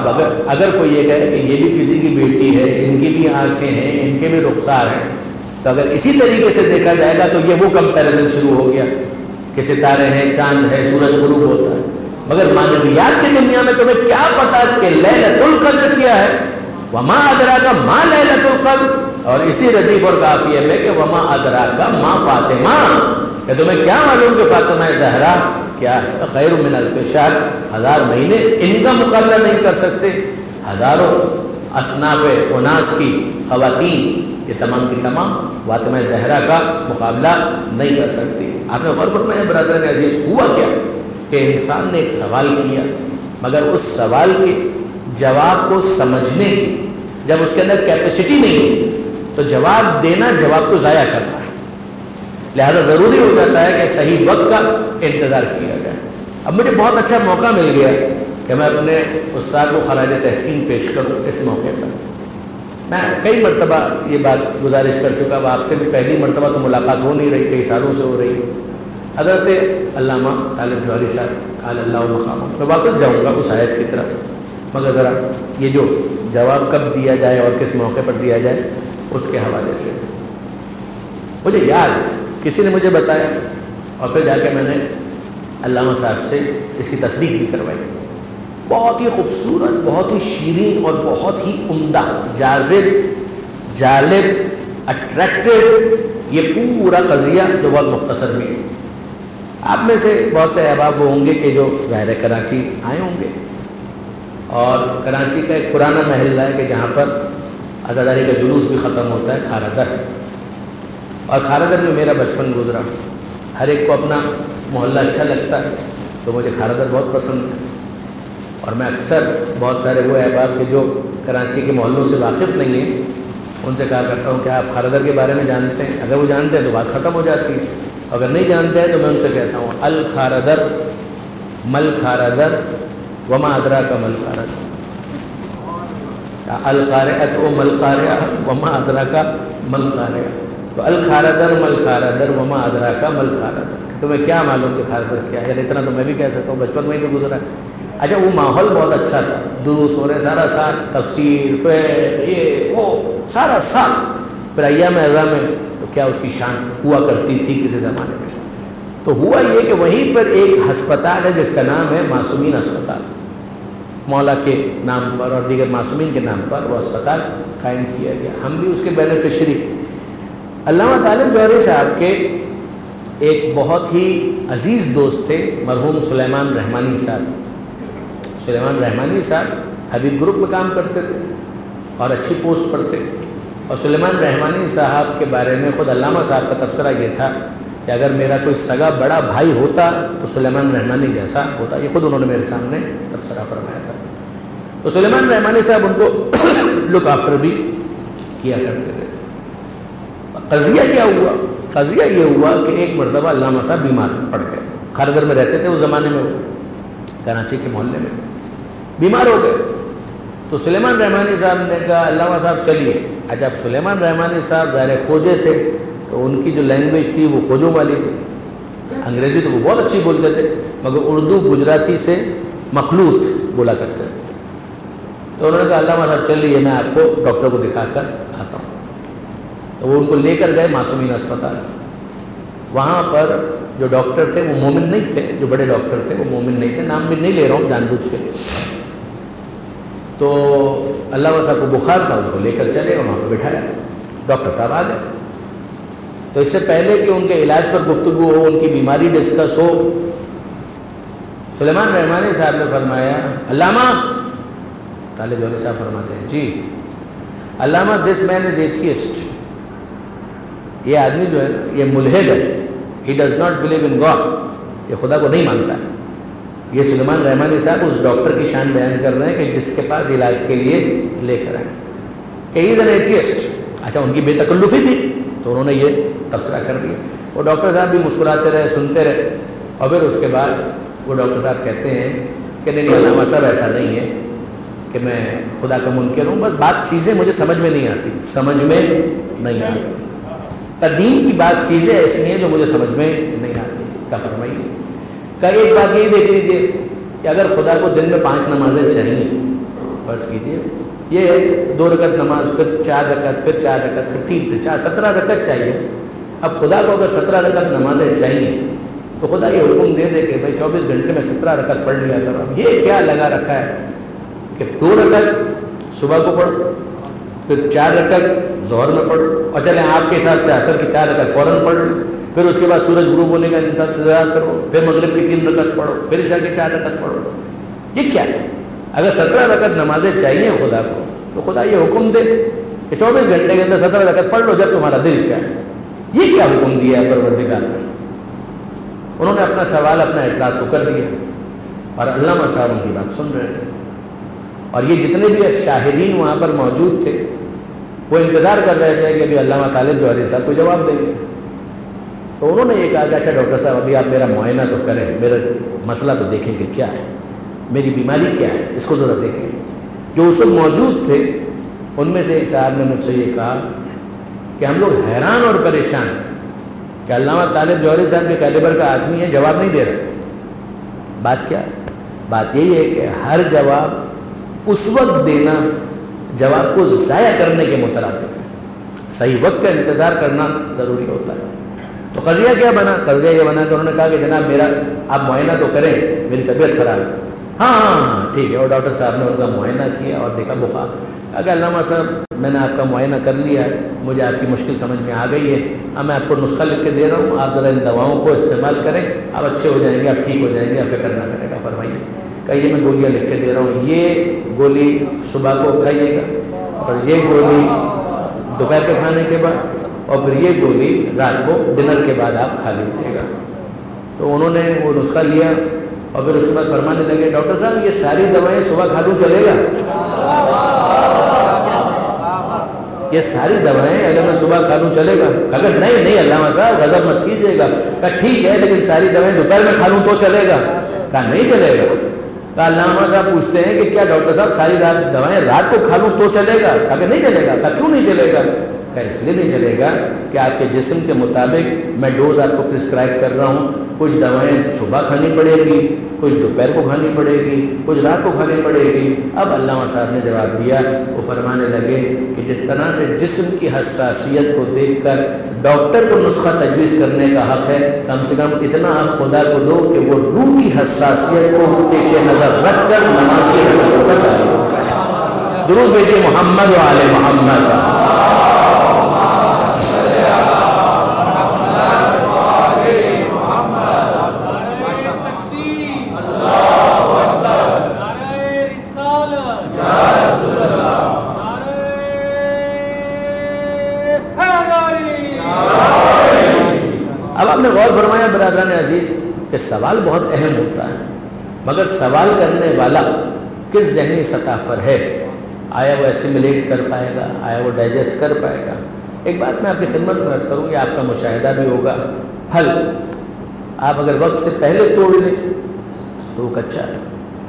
اب اگر اگر کوئی یہ کہے کہ یہ بھی کسی کی بیٹی ہے، ان کی بھی آنکھیں ہیں، ان کے بھی رخسار ہیں، تو اگر اسی طریقے سے دیکھا جائے گا تو یہ وہ کمپیریزن شروع ہو گیا کہ ستارے ہیں، چاند ہے، سورج غروب ہوتا ہے. مگر معنویات کی دنیا میں تمہیں کیا پتا کہ لیلۃ القدر کیا ہے؟ وما ادراک ما لیلۃ القدر. اور اسی ردیف اور قافیے میں کہ وما ادراک ما فاطمہ، کہ تمہیں کیا معلوم کہ فاطمہ زہرا کیا ہے؟ خیر من الف شہر، ہزار مہینے ان کا مقابلہ نہیں کر سکتے. ہزاروں اصناف اناس کی خواتین یہ تمام کی تمام فاطمہ زہرا کا مقابلہ نہیں کر سکتی. آپ نے غور فرمایا برادران عزیز، ہوا کیا کہ انسان نے ایک سوال کیا، مگر اس سوال کے جواب کو سمجھنے کی جب اس کے اندر کیپیسٹی نہیں ہے تو جواب دینا جواب کو ضائع کرنا ہے. لہذا ضروری ہو جاتا ہے کہ صحیح وقت کا انتظار کیا جائے. اب مجھے بہت اچھا موقع مل گیا کہ میں اپنے استاد کو خراج تحسین پیش کروں اس موقع پر. میں کئی مرتبہ یہ بات گزارش کر چکا ہوں، آپ سے بھی پہلی مرتبہ تو ملاقات ہو نہیں رہی، کئی سالوں سے ہو رہی ہے. حضرت علامہ طالب جوہری صاحب قال اللہ مقامہ، میں واپس جاؤں گا اس آیت کی طرف، مگر ذرا یہ جو جواب کب دیا جائے اور کس موقع پر دیا جائے اس کے حوالے سے مجھے یاد ہے کسی نے مجھے بتایا، اور پھر جا کے میں نے علامہ صاحب سے اس کی تصدیق بھی کروائی. بہت ہی خوبصورت، بہت ہی شیریں اور بہت ہی عمدہ، جاذب، جالب، اٹریکٹیو یہ پورا قضیہ جو بہت مختصر بھی ہے. آپ میں سے بہت سے احباب وہ ہوں گے کہ جو ظاہر کراچی آئے ہوں گے، اور کراچی کا ایک پرانا محلہ ہے کہ جہاں پر عزاداری کا جلوس بھی ختم ہوتا ہے، کھارا در. اور کھارا در میں میرا بچپن گزرا. ہر ایک کو اپنا محلہ اچھا لگتا ہے، تو مجھے کھارا در بہت پسند ہے. اور میں اکثر بہت سارے وہ احباب کے جو کراچی کے محلوں سے واقف نہیں ہیں ان سے کہا کرتا ہوں کہ آپ کھارا در کے بارے میں جانتے ہیں؟ اگر وہ جانتے ہیں تو بات ختم ہو جاتی ہے، اگر نہیں جانتے ہیں تو میں ان سے کہتا ہوں الکھارا در مل کھارا در وما ادراک مل کھارا در. القارعۃ و مل قارعہ وما ادراک مل قارعہ. تو الکھارا در مل کھارا در وما ادراک مل کھارا در، تمہیں کیا معلوم کہ کھارا در کیا ہے؟ یعنی اتنا تو میں بھی کہہ سکتا ہوں، بچپن میں ہی تو گزرا ہے. اچھا وہ ماحول بہت اچھا تھا، دروس ہو رہے سارا سال، تفسیر، فقہ، یہ وہ سارا سال. پھر ایام اعزاء میں تو کیا اس کی شان ہوا کرتی تھی کسی زمانے میں. تو ہوا یہ کہ وہیں پر ایک ہسپتال ہے جس کا نام ہے معصومین ہسپتال، مولا کے نام پر اور دیگر معصومین کے نام پر وہ ہسپتال قائم کیا گیا. ہم بھی اس کے بینیفیشری. علامہ طالب جوہری صاحب کے ایک بہت ہی عزیز دوست تھے مرحوم سلیمان رحمانی صاحب. سلیمان رحمانی صاحب حبیب گروپ میں کام کرتے تھے اور اچھی پوسٹ پر تھے. اور سلیمان رحمانی صاحب کے بارے میں خود علامہ صاحب کا تبصرہ یہ تھا کہ اگر میرا کوئی سگا بڑا بھائی ہوتا تو سلیمان رحمانی جیسا ہوتا. یہ خود انہوں نے میرے سامنے تبصرہ فرمایا تھا. تو سلیمان رحمانی صاحب ان کو لک آفٹر بھی کیا کرتے تھے. قضیہ کیا ہوا؟ قضیہ یہ ہوا کہ ایک مرتبہ علامہ صاحب بیمار پڑ گئے. کھارا در میں رہتے تھے اس زمانے میں، کراچی کے محلے میں بیمار ہو گئے. تو سلیمان رحمانی صاحب نے کہا علامہ صاحب چلیے. اچھا سلیمان رحمانی صاحب ظاہر کھوجے تھے تو ان کی جو لینگویج تھی وہ کھوجوں والی تھی. انگریزی تو وہ بہت اچھی بولتے تھے مگر اردو گجراتی سے مخلوط بولا کرتے تھے. تو انہوں نے کہا علامہ صاحب چلیے میں آپ کو ڈاکٹر کو دکھا کر آتا ہوں. تو وہ ان کو لے کر گئے معصومین اسپتال. وہاں پر جو ڈاکٹر تھے وہ مومن نہیں تھے، جو بڑے ڈاکٹر تھے وہ مومن نہیں تھے. نام بھی نہیں لے رہا ہوں جان بوجھ کے. تو علامہ صاحب کو بخار تھا، ان کو لے کر چلے اور وہاں پہ بٹھایا. ڈاکٹر صاحب آ گئے. تو اس سے پہلے کہ ان کے علاج پر گفتگو ہو، ان کی بیماری ڈسکس ہو، سلیمان رحمانی صاحب نے فرمایا علامہ طالب جوہری صاحب فرماتے ہیں جی علامہ دس مین از ایتھیسٹ. یہ آدمی جو ہے یہ ملحد ہے. He does not believe in God. یہ خدا کو نہیں مانتا ہے. یہ سلیمان رحمانی صاحب اس ڈاکٹر کی شان بیان کر رہے ہیں کہ جس کے پاس علاج کے لیے لے کر آئے کہ ہی از این ایتھیسٹ. اچھا ان کی بے تکلفی تھی تو انہوں نے یہ تبصرہ کر دیا. وہ ڈاکٹر صاحب بھی مسکراتے رہے، سنتے رہے. اور پھر اس کے بعد وہ ڈاکٹر صاحب کہتے ہیں کہ نہیں نہیں علامہ صاحب ایسا نہیں ہے کہ میں خدا کا منکر ہوں، بس بات چیزیں مجھے سمجھ میں نہیں آتی، سمجھ میں نہیں آتی. قدیم کی بات چیزیں ایسی ہیں جو مجھے سمجھ میں نہیں آتی. کیا فرمائیے کہ ایک بات یہی دیکھ لیجیے کہ اگر خدا کو دن میں پانچ نمازیں چاہیے فرض کیجیے یہ دو رکعت نماز، پھر چار رکعت، پھر چار رکعت، پھر تین، پھر چار، سترہ رکعت چاہیے. اب خدا کو اگر سترہ رکعت نمازیں چاہیے تو خدا یہ حکم دے دے کہ بھائی چوبیس گھنٹے میں سترہ رکعت پڑھ لیا کرو. اب یہ کیا لگا رکھا ہے کہ دو رکعت صبح کو پڑھو، پھر چار رکعت ظہر میں پڑھو، اور چلیں آپ کے حساب سے عصر کی چار رکعت فوراً پڑھ لو، پھر اس کے بعد سورج غروب ہونے کا انتظار کرو، پھر مغرب کی تین رکعت پڑھو، پھر عشاء کی چار رکعت پڑھو. یہ کیا ہے؟ اگر سترہ رکعت نمازیں چاہیے خدا کو تو خدا یہ حکم دے کہ چوبیس گھنٹے کے اندر سترہ رکعت پڑھ لو جب تمہارا دل چاہے. یہ کیا حکم دیا ہے پروردگار نے؟ انہوں نے اپنا سوال، اپنا اعتراض تو کر دیا، اور علامہ صاحب ان کی بات سن رہے تھے، اور یہ جتنے بھی شاہدین وہاں پر موجود تھے وہ انتظار کر رہے تھے کہ ابھی علامہ طالب جوہری صاحب کو جواب دیں گے. تو انہوں نے یہ کہا کہ اچھا ڈاکٹر صاحب ابھی آپ میرا معائنہ تو کریں، میرا مسئلہ تو دیکھیں کہ کیا ہے، میری بیماری کیا ہے، اس کو ذرا دیکھیں. جو اس وقت موجود تھے ان میں سے ایک صاحب نے مجھ سے یہ کہا کہ ہم لوگ حیران اور پریشان کہ علامہ طالب جوہری صاحب کے کیلیبر کا آدمی ہے، جواب نہیں دے رہے. بات کیا ہے؟ بات یہی ہے کہ ہر جواب اس وقت دینا جواب کو ضائع کرنے کے مترادف ہے. صحیح وقت کا انتظار کرنا ضروری ہوتا ہے. تو قضیہ کیا بنا؟ قضیہ یہ بنا کہ انہوں نے کہا کہ جناب میرا آپ معائنہ تو کریں، میری طبیعت خراب ہے. ہاں ہاں ہاں ٹھیک ہے. اور ڈاکٹر صاحب نے ان کا معائنہ کیا اور دیکھا بخار. اگر علامہ صاحب میں نے آپ کا معائنہ کر لیا ہے، مجھے آپ کی مشکل سمجھ میں آ گئی ہے، اب میں آپ کو نسخہ لکھ کے دے رہا ہوں، آپ ذرا ان دواؤں کو استعمال کریں، آپ اچھے ہو جائیں گے، آپ ٹھیک ہو جائیں گے، آپ فکر نہ کریں گا. فرمائیے. کہیے میں گولیاں لکھ کے دے رہا ہوں، یہ گولی صبح کو کھائیے گا، اور یہ گولی دوپہر کے کھانے کے بعد، اور پھر یہ گولی رات کو ڈنر کے بعد آپ کھا لیجیے گا. تو انہوں نے وہ نسخہ لیا اور پھر اس کے بعد فرمانے لگے ڈاکٹر صاحب یہ ساری دوائیں صبح کھا لوں چلے گا؟ یہ ساری دوائیں اگر میں صبح کھا لوں چلے گا؟ اگر نہیں نہیں علامہ صاحب غضب مت کیجیے گا. کہا ٹھیک ہے لیکن ساری دوائیں دوپہر میں کھا لوں تو چلے گا؟ کہا نہیں چلے گا. کہا علامہ صاحب پوچھتے ہیں کہ کیا ڈاکٹر صاحب ساری رات دوائیں رات کو کھا لوں تو چلے گا؟ کہا کہ نہیں چلے گا. کہا کیوں نہیں چلے گا؟ کہا اس لیے نہیں چلے گا کہ آپ کے جسم کے مطابق میں ڈوز آپ کو پرسکرائب کر رہا ہوں. کچھ دوائیں صبح کھانی پڑے گی، کچھ دوپہر کو کھانی پڑے گی، کچھ رات کو کھانی پڑے گی. اب علامہ صاحب نے جواب دیا، وہ فرمانے لگے کہ جس طرح سے جسم کی حساسیت کو دیکھ کر ڈاکٹر کو نسخہ تجویز کرنے کا حق ہے، کم سے کم اتنا حق خدا کو دو کہ وہ روح کی حساسیت کو پیش نظر رکھ کر نماز کی حرکتوں پر داخل ہو. درود بھیجیے محمد و آل محمد. اب آپ نے غور فرمایا برادران عزیز کہ سوال بہت اہم ہوتا ہے، مگر سوال کرنے والا کس ذہنی سطح پر ہے؟ آیا وہ ایسیمیلیٹ کر پائے گا؟ آیا وہ ڈائجسٹ کر پائے گا؟ ایک بات میں آپ کی خدمت میں عرض کروں، یہ آپ کا مشاہدہ بھی ہوگا. پھل آپ اگر وقت سے پہلے توڑ لیں تو وہ کچا ہے،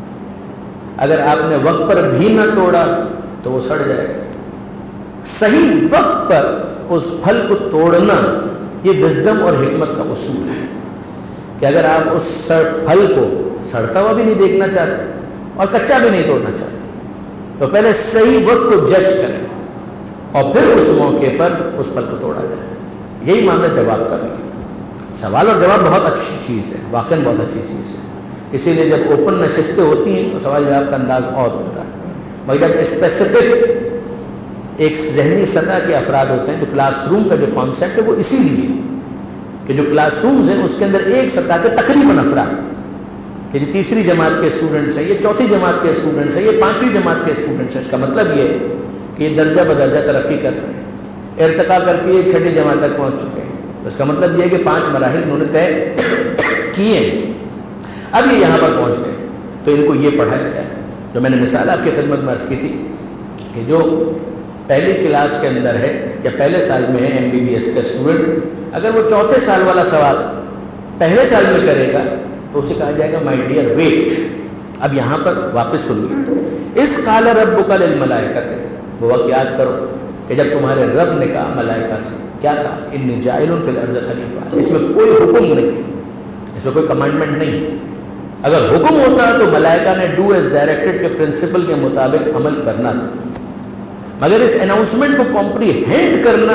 اگر آپ نے وقت پر بھی نہ توڑا تو وہ سڑ جائے گا. صحیح وقت پر اس پھل کو توڑنا یہ وزڈم اور حکمت کا اصول ہے کہ اگر آپ اس پھل کو سڑتا ہوا بھی نہیں دیکھنا چاہتے اور کچا بھی نہیں توڑنا چاہتے تو پہلے صحیح وقت کو جج کریں اور پھر اس موقع پر اس پھل کو توڑا جائے. یہی معاملہ جواب کا بھی. سوال اور جواب بہت اچھی چیز ہے، واقعاً بہت اچھی چیز ہے. اسی لیے جب اوپن نشستیں ہوتی ہیں تو سوال جواب کا انداز اور ہوتا ہے. مگر جب اسپیسیفک ایک ذہنی سطح کے افراد ہوتے ہیں، جو کلاس روم کا جو کانسیپٹ ہے وہ اسی لیے کہ جو کلاس رومز ہیں اس کے اندر ایک سطح کے تقریباً افراد کہ جو تیسری جماعت کے اسٹوڈنٹس ہیں، یہ چوتھی جماعت کے اسٹوڈنٹس ہیں، یہ پانچویں جماعت کے اسٹوڈنٹس ہیں. اس کا مطلب یہ کہ یہ درجہ بدرجہ ترقی کر رہے ہیں، ارتقا کر کے یہ چھٹی جماعت تک پہنچ چکے ہیں. اس کا مطلب یہ ہے کہ پانچ مراحل انہوں نے طے کیے ہیں، اب یہ یہاں پر پہنچ گئے تو ان کو یہ پڑھایا جائے. جو میں نے مثال آپ کی خدمت میں عرض کی تھی کہ جو پہلی کلاس کے اندر ہے یا پہلے سال میں ہے ایم بی بی ایس کا اسٹوڈنٹ، اگر وہ چوتھے سال والا سوال پہلے سال میں کرے گا تو اسے کہا جائے گا مائی ڈیئر ویٹ. اب یہاں پر واپس سنیے، اس قال ربک للملائکۃ، وہ وقت یاد کرو کہ جب تمہارے رب نے کہا ملائکہ سے کیا کہا، انی جاعل فی الارض خلیفہ. اس میں کوئی حکم نہیں، اس میں کوئی کمانڈمنٹ نہیں. اگر حکم ہوتا تو ملائکہ نے ڈو ایز ڈائریکٹڈ کے پرنسپل کے مطابق عمل کرنا تھا، مگر اس اناؤنسمنٹ کو کمپریہینڈ کرنا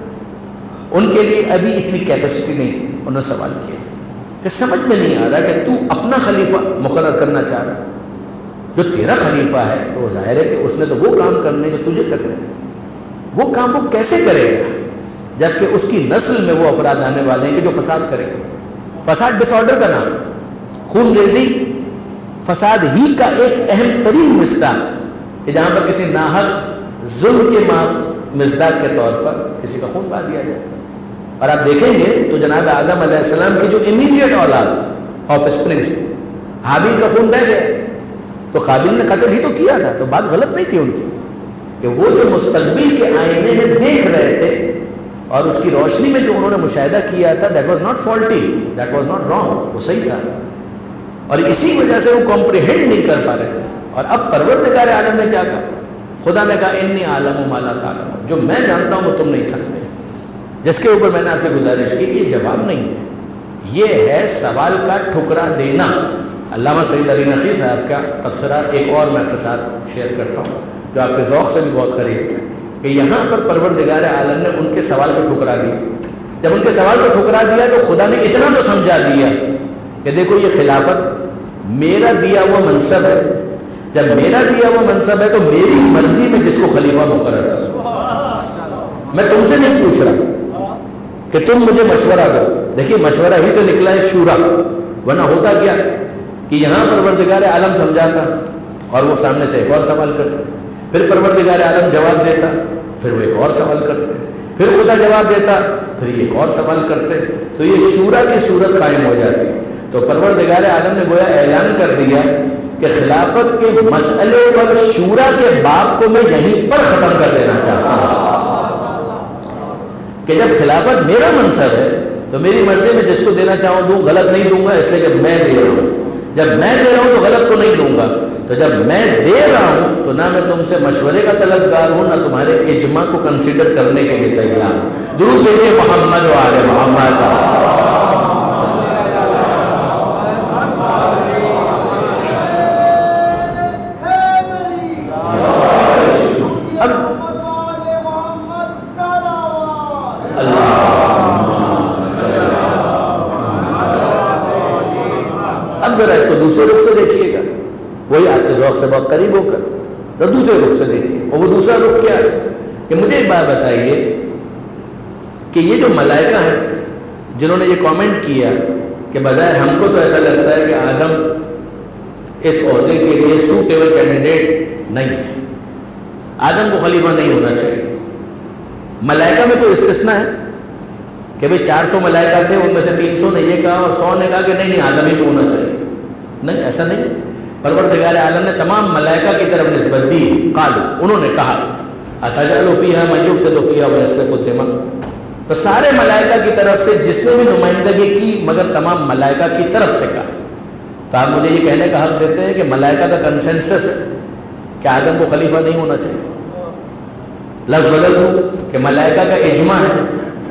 ان کے لیے ابھی اتنی کیپیسٹی نہیں تھی۔ انہوں نے سوال کیا کہ سمجھ میں نہیں آ رہا کہ تو اپنا خلیفہ مقرر کرنا چاہ رہا، جو تیرا خلیفہ ہے تو وہ ظاہر ہے کہ اس نے تو وہ کام کرنے جو تجھے کرنے، وہ کام وہ کیسے کرے گا جبکہ اس کی نسل میں وہ افراد آنے والے ہیں کہ جو فساد کرے گا۔ فساد ڈس آرڈر کا نام، خون ریزی فساد ہی کا ایک اہم ترین مصداق کہ جہاں پر کسی ناحق ظلم کے مصداق کے طور پر کسی کا خون بہا دیا جائے۔ اور آپ دیکھیں گے تو جناب آدم علیہ السلام کی جو امیڈیٹ اولاد آف اسپرنگ سے حابیل کا خون بہ گیا، تو قابیل نے قتل ہی تو کیا تھا، تو بات غلط نہیں تھی ان کی کہ وہ جو مستقبل کے آئینے میں دیکھ رہے تھے اور اس کی روشنی میں جو انہوں نے مشاہدہ کیا تھا، that was not faulty, that was not wrong, وہ صحیح تھا، اور اسی وجہ سے وہ کمپریہینڈ نہیں کر پا رہے تھے۔ اور اب پروردگار عالم نے کیا کہا؟ خدا نے کہا انی عالم ما لا تعلمون، جو میں جانتا ہوں وہ تم نہیں جانتے۔ جس کے اوپر میں نے آپ سے گزارش کی، یہ جواب نہیں ہے، یہ ہے سوال کا ٹھکرا دینا۔ علامہ سعید علی نقوی صاحب کا تبصرہ ایک اور میں آپ کے ساتھ شیئر کرتا ہوں جو آپ کے ذوق سے بھی بہت قریب ہے، کہ یہاں پر پروردگار عالم نے ان کے سوال کو ٹھکرا دیا۔ جب ان کے سوال کو ٹھکرا دیا تو خدا نے اتنا تو سمجھا دیا کہ دیکھو یہ خلافت میرا دیا ہوا منصب ہے، جب میرا دیا ہوا منصب ہے تو میری مرضی میں جس کو خلیفہ مقرر کر، میں تم سے نہیں پوچھ رہا کہ تم مجھے مشورہ دو۔ دیکھیے مشورہ ہی سے نکلا ہے شورا، ورنہ ہوتا کیا کہ یہاں پروردگار عالم سمجھاتا اور وہ سامنے سے ایک اور سوال کرتے، پھر پروردگار عالم جواب دیتا، پھر وہ ایک اور سوال کرتے، پھر خدا جواب دیتا، پھر یہ ایک اور سوال کرتے، تو یہ شورا کی صورت قائم ہو جاتی۔ تو پروردگار عالم نے گویا اعلان کر دیا کہ خلافت کے مسئلے پر شورا کے باب کو میں یہیں پر ختم کر دینا چاہتا ہوں کہ جب خلافت میرا منصب ہے تو میری مرضی میں جس کو دینا چاہوں دوں، غلط نہیں دوں گا، اس لیے کہ میں دے رہا ہوں۔ جب میں دے رہا ہوں تو غلط کو نہیں دوں گا، تو جب میں دے رہا ہوں تو نہ میں تم سے مشورے کا طلبگار ہوں، نہ تمہارے اجماع کو کنسیڈر کرنے کے لیے تیار ہوں۔ درود بھیجیے محمد و آل محمد۔ ذرا اس کو دوسرے رخ سے دیکھیے گا، وہی آپ کے ذوق سے بہت قریب ہو کر تو دوسرے رخ سے دیکھیے، اور وہ دوسرا رخ کیا ہے کہ مجھے ایک بات بتائیے کہ یہ جو ملائکہ ہیں جنہوں نے یہ کامنٹ کیا کہ بظاہر ہم کو تو ایسا لگتا ہے کہ آدم اس عہدے کے لیے سوٹیبل کینڈیڈیٹ نہیں ہے، آدم کو خلیفہ نہیں ہونا چاہیے، ملائکہ میں کوئی استثناء ہے کہ بھئی چار سو ملائکہ تھے، ان میں سے تین سو نے یہ کہا اور سو نے کہا کہ نہیں نہیں آدم ہی کو ہونا چاہیے؟ نہیں، ایسا نہیں۔ پروردگار عالم نے تمام ملائکہ کی طرف نسبت دی، قالوا، انہوں نے کہا اتجعل فیہا من یفسد فیہا ویسفک الدماء، تو سارے ملائکہ کی طرف سے جس نے بھی نمائندگی کی مگر تمام ملائکہ کی طرف سے کہا، تو آپ مجھے یہ کہنے کا حق دیتے ہیں کہ ملائکہ کا کنسنسس ہے کہ آدم کو خلیفہ نہیں ہونا چاہیے؟ لفظ بدل دوں کہ ملائکہ کا اجماع ہے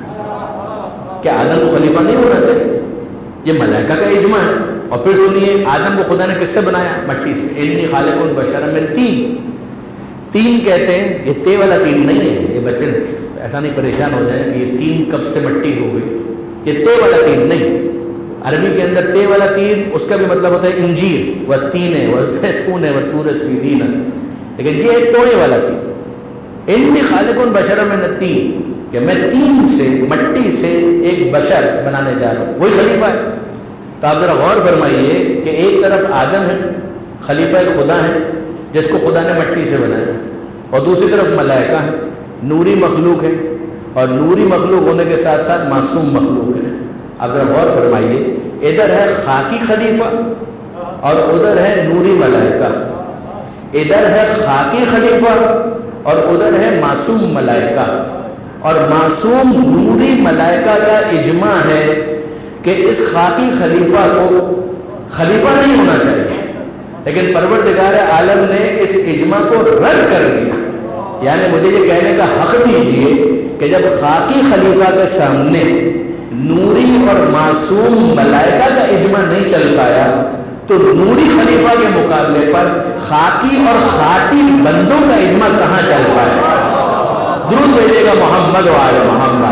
کہ آدم کو خلیفہ نہیں ہونا چاہیے، یہ ملائکہ کا اجماع ہے۔ اور پھر سنیے آدم کو خدا نے کس سے بنایا؟ مٹی سے، انی خالق بشرا من طین۔ تین کہتے ہیں، یہ تے والا تین نہیں ہے، یہ بچے ایسا نہیں پریشان ہو جائیں کہ یہ تین کب سے مٹی ہو گئی، یہ تے والا تین نہیں۔ عربی کے اندر تے والا تین اس کا بھی مطلب ہوتا ہے انجیر، وہ تین ہے، وہ زیتون ہے، وہ طور سیدین ہے، لیکن یہ ایک توڑے والا تین، انی خالق بشرا من طین، کہ میں تین سے، مٹی سے ایک بشر بنانے جا رہا ہوں، وہی خلیفہ ہے۔ تو آپ ذرا غور فرمائیے کہ ایک طرف آدم ہے، خلیفہ خدا ہے جس کو خدا نے مٹی سے بنایا، اور دوسری طرف ملائکہ ہے، نوری مخلوق ہے، اور نوری مخلوق ہونے کے ساتھ ساتھ معصوم مخلوق ہے۔ آپ ذرا غور فرمائیے، ادھر ہے خاکی خلیفہ اور ادھر ہے نوری ملائکہ، ادھر ہے خاکی خلیفہ اور ادھر ہے معصوم ملائکہ، اور معصوم نوری ملائکہ کا اجماع ہے کہ اس خاکی خلیفہ کو خلیفہ نہیں ہونا چاہیے، لیکن پروردگار عالم نے اس اجماع کو رد کر دیا۔ یعنی مجھے یہ کہنے کا حق دیجیے کہ جب خاکی خلیفہ کے سامنے نوری اور معصوم ملائکہ کا اجماع نہیں چل پایا تو نوری خلیفہ کے مقابلے پر خاکی اور خاطی بندوں کا اجماع کہاں چل پائے؟ درود بھیجے گا محمد و آل محمد.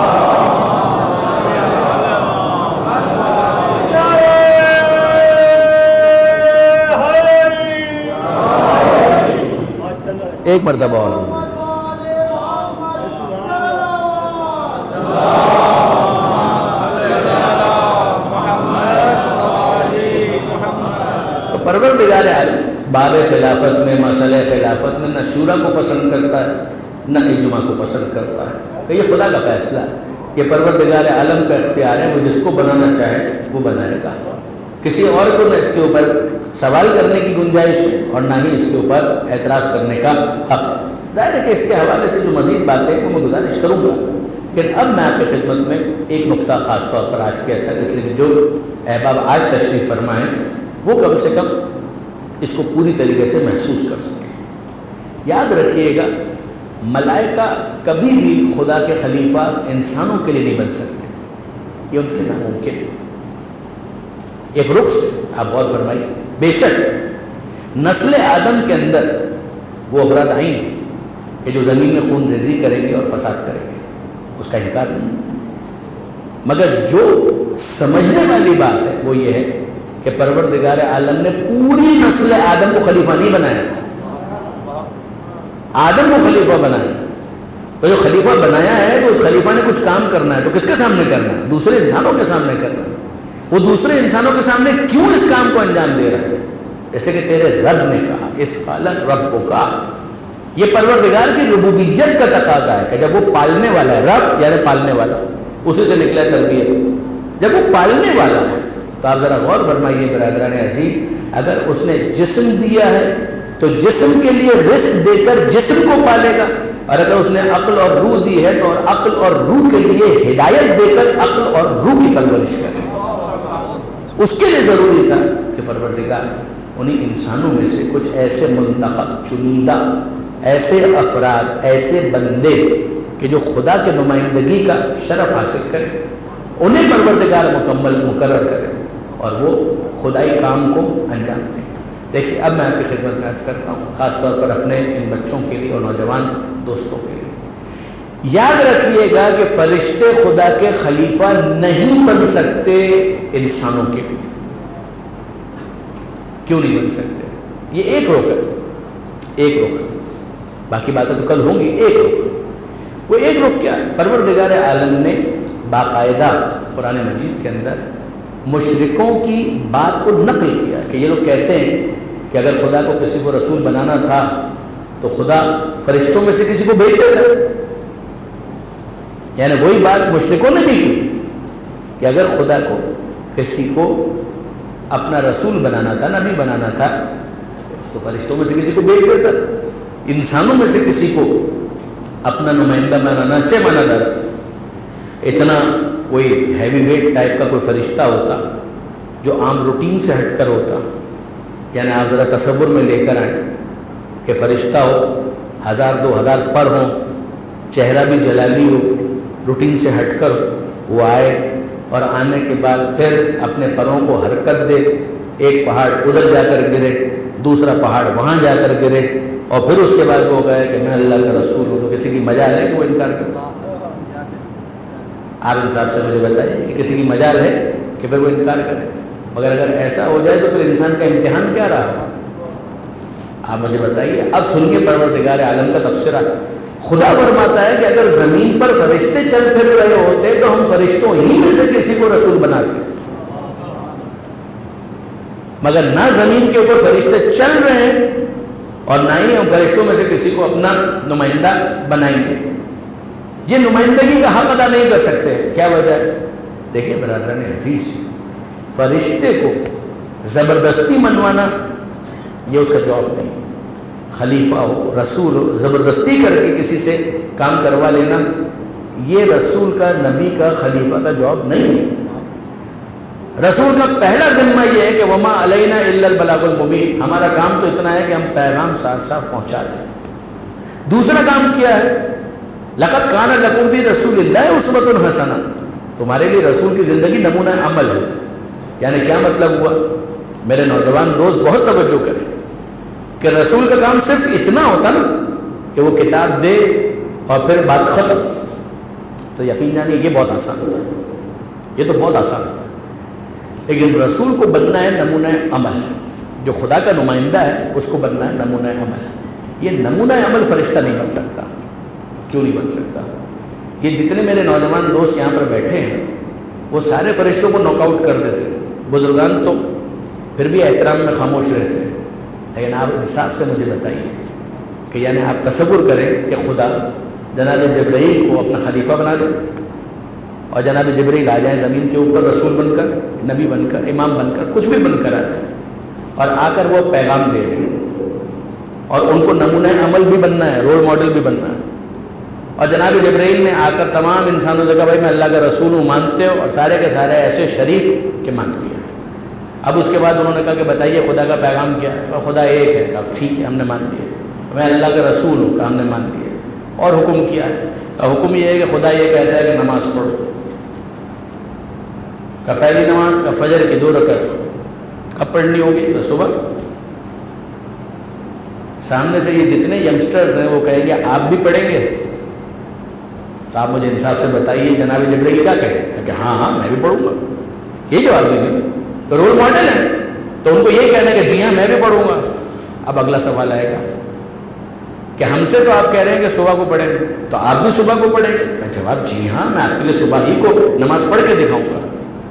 ایک مرتبہ اور پروردگار عالم باب خلافت میں، مسئلہ خلافت میں نہ شورا کو پسند کرتا ہے نہ اجماع کو پسند کرتا ہے کہ یہ خدا کا فیصلہ ہے، یہ پروردگار عالم کا اختیار ہے، وہ جس کو بنانا چاہے وہ بنائے گا. کسی اور کو نہ اس کے اوپر سوال کرنے کی گنجائش ہے اور نہ ہی اس کے اوپر اعتراض کرنے کا حق ہے. ظاہر ہے کہ اس کے حوالے سے جو مزید باتیں وہ میں گزارش کروں گا، لیکن اب میں آپ کی خدمت میں ایک نقطہ خاص طور پر آج کے تک، اس لیے جو احباب آج تشریف فرما ہے وہ کم سے کم اس کو پوری طریقے سے محسوس کر سکیں. یاد رکھیے گا، ملائکہ کبھی بھی خدا کے خلیفہ انسانوں کے لیے نہیں بن سکتے، یہ ان کے لیے ناممکن ہے. ایک رخ سے آپ غور فرمائیے، بے شک نسل آدم کے اندر وہ افراد آئیں گے کہ جو زمین میں خون ریزی کریں گے اور فساد کریں گے، اس کا انکار نہیں، مگر جو سمجھنے والی بات ہے وہ یہ ہے کہ پروردگار عالم نے پوری نسل آدم کو خلیفہ نہیں بنایا، آدم کو خلیفہ بنایا. تو جو خلیفہ بنایا ہے تو اس خلیفہ نے کچھ کام کرنا ہے، تو کس کے سامنے کرنا ہے؟ دوسرے انسانوں کے سامنے کرنا ہے. وہ دوسرے انسانوں کے سامنے کیوں اس کام کو انجام دے رہا ہے؟ اس لیے کہ تیرے رب نے کہا، اس قال ربک، یہ پروردگار کی ربوبیت کا تقاضا ہے کہ جب وہ پالنے والا ہے، رب یعنی پالنے والا، اسی سے نکلا تربیت، جب وہ پالنے والا ہے تو آپ ذرا غور فرمائیے برادران عزیز، اگر اس نے جسم دیا ہے تو جسم کے لیے رزق دے کر جسم کو پالے گا، اور اگر اس نے عقل اور روح دی ہے تو عقل اور روح کے لیے ہدایت دے کر عقل اور روح کی پرورش کرے. اس کے لیے ضروری تھا کہ پروردگار انہیں انسانوں میں سے کچھ ایسے منتخب چنیدہ ایسے افراد، ایسے بندے کہ جو خدا کے نمائندگی کا شرف حاصل کرے، انہیں پروردگار مکمل مقرر کرے اور وہ خدائی کام کو انجام دیں. دیکھیے اب میں آپ کی خدمت میں عرض کرتا ہوں، خاص طور پر اپنے ان بچوں کے لیے اور نوجوان دوستوں کے لیے، یاد رکھیے گا کہ فرشتے خدا کے خلیفہ نہیں بن سکتے انسانوں کے لیے. کیوں نہیں بن سکتے؟ یہ ایک رخ ہے، ایک رخ ہے، باقی باتیں تو کل ہوں گی. ایک رخ، وہ ایک رخ کیا ہے؟ پروردگار عالم نے باقاعدہ قرآن مجید کے اندر مشرکوں کی بات کو نقل کیا کہ یہ لوگ کہتے ہیں کہ اگر خدا کو کسی کو رسول بنانا تھا تو خدا فرشتوں میں سے کسی کو بھیج دیتا. یعنی وہی بات مشرکوں نے بھی کی کہ اگر خدا کو کسی کو اپنا رسول بنانا تھا، نبی بنانا تھا تو فرشتوں میں سے کسی کو بھیج دیتا، انسانوں میں سے کسی کو اپنا نمائندہ بنانا چاہے مانا دارا. اتنا کوئی ہیوی ویٹ ٹائپ کا کوئی فرشتہ ہوتا جو عام روٹین سے ہٹ کر ہوتا، یعنی آپ ذرا تصور میں لے کر آئیں کہ فرشتہ ہو، ہزار دو ہزار پر ہوں، چہرہ بھی جلالی ہو، روٹین سے ہٹ کر وہ آئے اور آنے کے بعد پھر اپنے پروں کو حرکت دے، ایک پہاڑ ادھر جا کر گرے، دوسرا پہاڑ وہاں جا کر گرے، اور پھر اس کے بعد وہ گئے کہ میں اللہ کا رسول ہوں. تو کسی کی مجال ہے کہ وہ انکار کرتا؟ آپ انصاف سے مجھے بتائیے کہ کسی کی مجال ہے کہ پھر وہ انکار کرے؟ مگر اگر ایسا ہو جائے تو پھر انسان کا امتحان کیا رہا؟ آپ مجھے بتائیے. اب سنیے پروردگار عالم کا تبصرہ. خدا فرماتا ہے کہ اگر زمین پر فرشتے چل پھر رہے ہوتے تو ہم فرشتوں ہی میں سے کسی کو رسول بناتے، مگر نہ زمین کے اوپر فرشتے چل رہے ہیں اور نہ ہی ہم فرشتوں میں سے کسی کو اپنا نمائندہ بنائیں گے. یہ نمائندگی کا حق ادا نہیں کر سکتے. کیا وجہ ہے؟ دیکھیں برادران عزیز، فرشتے کو زبردستی منوانا یہ اس کا جواب نہیں. خلیفہ ہو، رسول ہو، زبردستی کر کے کسی سے کام کروا لینا یہ رسول کا، نبی کا، خلیفہ کا جواب نہیں ہے. رسول کا پہلا ذمہ یہ ہے کہ وما علینا الا البلاغ المبین، ہمارا کام تو اتنا ہے کہ ہم پیغام صاف صاف پہنچا دیں. دوسرا کام کیا ہے؟ لقد کان لکم فی رسول اللہ اسوۃ حسنہ، تمہارے لیے رسول کی زندگی نمونہ عمل ہے. یعنی کیا مطلب ہوا میرے نوجوان دوست بہت توجہ کریں کہ رسول کا کام صرف اتنا ہوتا نا کہ وہ کتاب دے اور پھر بات ختم، تو یقین جانیے یہ بہت آسان ہوتا ہے، یہ تو بہت آسان ہوتا ہے۔ لیکن رسول کو بننا ہے نمونہ عمل، جو خدا کا نمائندہ ہے اس کو بننا ہے نمونہ عمل۔ یہ نمونہ عمل فرشتہ نہیں بن سکتا۔ کیوں نہیں بن سکتا؟ یہ جتنے میرے نوجوان دوست یہاں پر بیٹھے ہیں وہ سارے فرشتوں کو ناک آؤٹ کر دیتے ہیں، بزرگان تو پھر بھی احترام میں خاموش رہتے ہیں، لیکن آپ انصاف سے مجھے بتائیے کہ یعنی آپ تصور کریں کہ خدا جناب جبرائیل کو اپنا خلیفہ بنا دے اور جناب جبرائیل آ جائیں زمین کے اوپر رسول بن کر، نبی بن کر، امام بن کر، کچھ بھی بن کر آ جائیں اور آ کر وہ پیغام دے دیں اور ان کو نمونہ عمل بھی بننا ہے، رول ماڈل بھی بننا ہے۔ اور جناب جبرائیل نے آ کر تمام انسانوں سے کہا بھائی میں اللہ کا رسول ہوں، مانتے ہو؟ اور سارے کے سارے ایسے شریف کہ مان لیا۔ اب اس کے بعد انہوں نے کہا کہ بتائیے خدا کا پیغام کیا ہے؟ اور خدا ایک ہے۔ کہا ٹھیک ہے، ہم نے مان لیا۔ میں اللہ کا رسول ہوں، کہا ہم نے مان لیا۔ اور حکم کیا ہے؟ کہا حکم یہ ہے کہ خدا یہ کہتا ہے کہ نماز پڑھو۔ کہا پہلی نماز، کہا فجر کی دو رکعت۔ کب پڑھنی ہوگی؟ تو صبح۔ سامنے سے یہ جتنے ینگسٹرز ہیں وہ کہیں گے آپ بھی پڑھیں گے؟ تو آپ مجھے انصاف سے بتائیے جناب جبرائیل کیا کہیں کہ ہاں ہاں میں بھی پڑھوں گا، یہ جواب دیں گے؟ تو رول ماڈل ہے، تو ان کو یہ کہنا ہے کہ جی ہاں میں بھی پڑھوں گا۔ اب اگلا سوال آئے گا کہ ہم سے تو آپ کہہ رہے ہیں کہ صبح کو پڑھیں گے، تو آپ بھی صبح کو پڑھیں گے؟ کہ جواب جی ہاں، میں آپ کے لیے صبح ہی کو نماز پڑھ کے دکھاؤں گا۔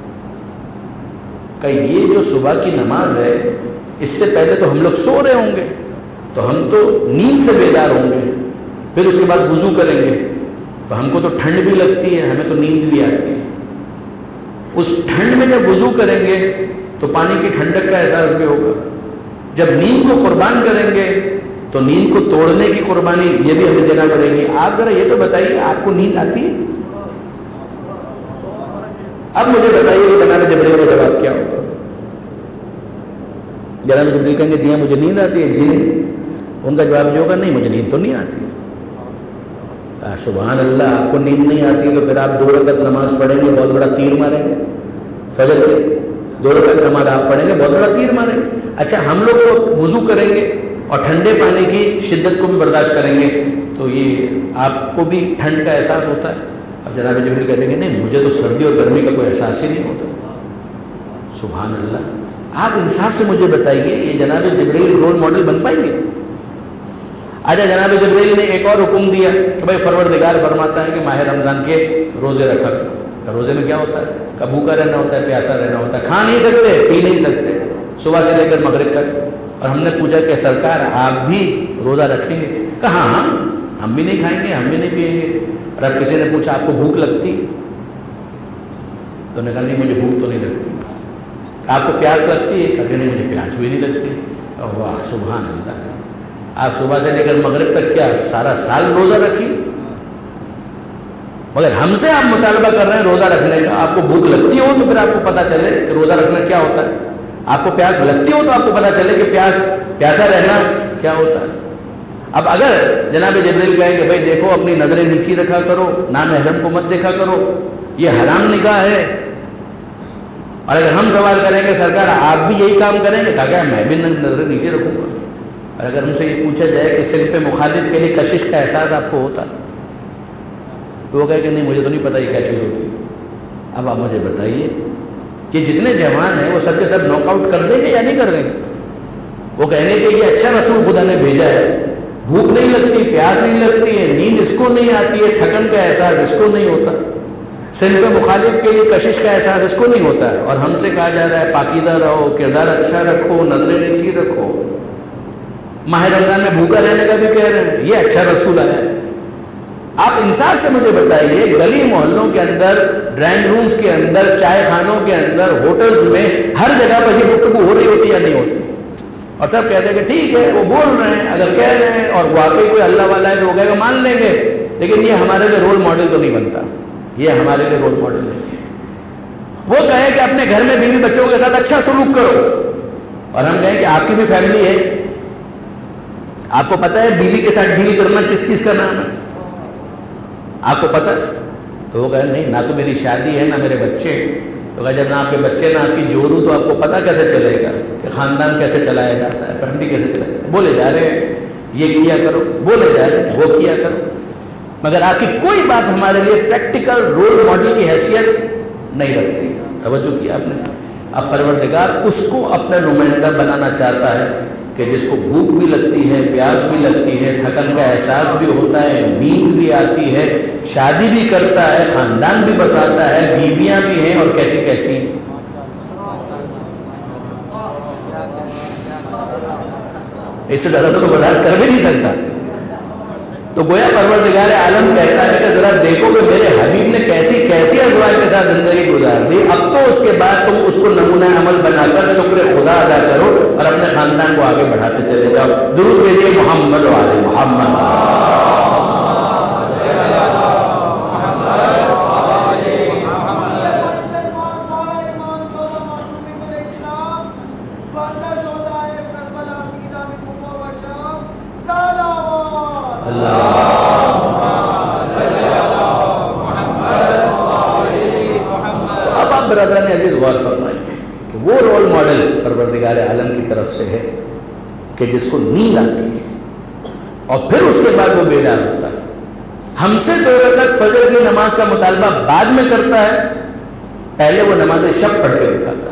کہ یہ جو صبح کی نماز ہے اس سے پہلے تو ہم لوگ سو رہے ہوں گے، تو ہم تو نیند سے بیدار ہوں گے، پھر اس کے بعد وضو کریں گے، تو ہم کو تو ٹھنڈ بھی لگتی ہے، ہمیں تو نیند بھی آتی ہے۔ اس ٹھنڈ میں جب وضو کریں گے تو پانی کی ٹھنڈک کا احساس بھی ہوگا، جب نیند کو قربان کریں گے تو نیند کو توڑنے کی قربانی یہ بھی ہمیں دینا پڑے گی۔ آپ ذرا یہ تو بتائیے آپ کو نیند آتی ہے؟ اب مجھے بتائیے کہ جناب جبرائیل کا جواب کیا ہوگا؟ جناب جبرائیل کہیں گے جی ہاں مجھے نیند آتی ہے؟ جی نہیں۔ ان کا جواب یہ ہوگا نہیں مجھے نیند تو نہیں آتی۔ سبحان اللہ، آپ کو نیند نہیں آتی تو پھر آپ دو رکعت نماز پڑھیں گے، بہت بڑا تیر ماریں گے۔ فجر کی دو رکعت نماز آپ پڑھیں گے، بہت بڑا تیر ماریں گے۔ اچھا ہم لوگ تو وضو کریں گے اور ٹھنڈے پانی کی شدت کو بھی برداشت کریں گے، تو یہ آپ کو بھی ٹھنڈ کا احساس ہوتا ہے؟ اب جناب جبرائیل کہتے ہیں نہیں مجھے تو سردی اور گرمی کا کوئی احساس ہی نہیں ہوتا۔ سبحان اللہ، آپ انصاف سے مجھے بتائیے یہ جناب جبرائیل رول ماڈل بن پائیں گے؟ آجا جناب جبرائیل نے ایک اور حکم دیا کہ بھائی پروردگار فرماتا ہے کہ ماہ رمضان کے روزے رکھا کرو۔ روزے میں کیا ہوتا ہے؟ کہ بھوکا رہنا ہوتا ہے، پیاسا رہنا ہوتا ہے، کھا نہیں سکتے، پی نہیں سکتے صبح سے لے کر مغرب تک۔ اور ہم نے پوچھا کہ سرکار آپ بھی روزہ رکھیں گے؟ کہا ہاں ہم بھی نہیں کھائیں گے، ہم بھی نہیں پیئیں گے۔ اور اب کسی نے پوچھا آپ کو بھوک لگتی ہے؟ تو نے کہا نہیں مجھے بھوک تو نہیں لگتی۔ آپ کو پیاس لگتی ہے؟ کہتے نہیں مجھے پیاس بھی نہیں لگتی۔ واہ سبحان اللہ، آپ صبح سے لے کر مغرب تک کیا سارا سال روزہ رکھی؟ مگر ہم سے آپ مطالبہ کر رہے ہیں روزہ رکھنے کا۔ آپ کو بھوک لگتی ہو تو پھر آپ کو پتہ چلے کہ روزہ رکھنا کیا ہوتا ہے، آپ کو پیاس لگتی ہو تو آپ کو پتہ چلے کہ پیاس پیاسا رہنا کیا ہوتا ہے۔ اب اگر جناب جبرائیل کہے کہ بھائی دیکھو اپنی نظریں نیچی رکھا کرو، نامحرم کو مت دیکھا کرو، یہ حرام نگاہ ہے، اور اگر ہم سوال کریں کہ سرکار آپ بھی یہی کام کریں گے، کہا کہ میں بھی نظریں نیچے رکھوں گا۔ اور اگر ہم سے یہ پوچھا جائے کہ صنف مخالف کے لیے کشش کا احساس آپ کو ہوتا تو وہ کہے کہ نہیں مجھے تو نہیں پتہ یہ کیا چیز ہوتی ہے۔ اب آپ مجھے بتائیے کہ جتنے جوان ہیں وہ سب کے سب ناک آؤٹ کر دیں گے یا نہیں کر دیں گے؟ وہ کہیں گے کہ یہ اچھا رسول خدا نے بھیجا ہے، بھوک نہیں لگتی، پیاس نہیں لگتی ہے، نیند اس کو نہیں آتی ہے، تھکن کا احساس اس کو نہیں ہوتا، صنف مخالف کے لیے کشش کا احساس اس کو نہیں ہوتا ہے، اور ہم سے کہا جا رہا ہے پاکیزہ رہو، کردار اچھا رکھو، نظریں نیچی رکھو، ماہ رمضان میں بھوکا رہنے کا بھی کہہ رہے ہیں، یہ اچھا رسول آیا ہے۔ آپ انصاف سے مجھے بتائیے گلی محلوں کے اندر، ڈرائنگ رومز کے اندر، چائے خانوں کے اندر، ہوٹلز میں، ہر جگہ پر یہ گفتگو ہو رہی ہوتی یا نہیں ہوتی؟ اور سب کہتے ہیں کہ ٹھیک ہے وہ بول رہے ہیں، اگر کہہ رہے ہیں اور واقعی کوئی اللہ والا ہے تو وہ کہے گا مان لیں گے، لیکن یہ ہمارے لیے رول ماڈل تو نہیں بنتا، یہ ہمارے لیے رول ماڈل نہیں۔ وہ کہے کہ اپنے گھر میں بیوی بچوں کے ساتھ اچھا سلوک کرو، اور ہم کہیں کہ آپ کی بھی فیملی ہے، آپ کو پتہ ہے بیوی کے ساتھ ڈیل کرنا کس چیز کا نام ہے؟ آپ کو پتہ؟ تو وہ کہے نہیں، نہ تو میری شادی ہے نہ میرے بچے، تو کہا جب نہ آپ کے بچے نہ آپ کی جورو تو آپ کو پتہ کیسے چلے گا کہ خاندان کیسے چلایا جاتا ہے، فیملی کیسے چلایا جاتا ہے؟ بولے جا رہے ہیں یہ کیا کرو، بولے جا رہے ہیں وہ کیا کرو، مگر آپ کی کوئی بات ہمارے لیے پریکٹیکل رول ماڈل کی حیثیت نہیں رکھتی۔ توجہ کیا آپ نے؟ اب پروردگار اس کو اپنا نمائندہ بنانا چاہتا ہے کہ جس کو بھوک بھی لگتی ہے، پیاس بھی لگتی ہے، تھکن کا احساس بھی ہوتا ہے، نیند بھی آتی ہے، شادی بھی کرتا ہے، خاندان بھی بساتا ہے، بیویاں بھی ہیں اور کیسی کیسی ہیں۔ اس سے زیادہ تو برداشت کر بھی نہیں سکتا۔ تو گویا پروردگار عالم کہتا ہے کہ ذرا دیکھو کہ میرے حبیب نے کیسی کیسی ازواج کے ساتھ زندگی گزار دی، اب تو اس کے بعد تم اس کو نمونہ عمل بنا کر شکر خدا ادا کرو اور اپنے خاندان کو آگے بڑھاتے چلے جاؤ۔ درود بھیجیے محمد و آل محمد۔ برادران عزیز غور فرمائیے کہ وہ رول ماڈل پروردگار عالم کی طرف سے ہے کہ جس کو نیند آتی ہے اور پھر اس کے بعد وہ بیدار ہوتا ہے، ہم سے دو رکعت فجر کی نماز کا مطالبہ بعد میں کرتا ہے، پہلے وہ نماز شب پڑھ کے دکھاتا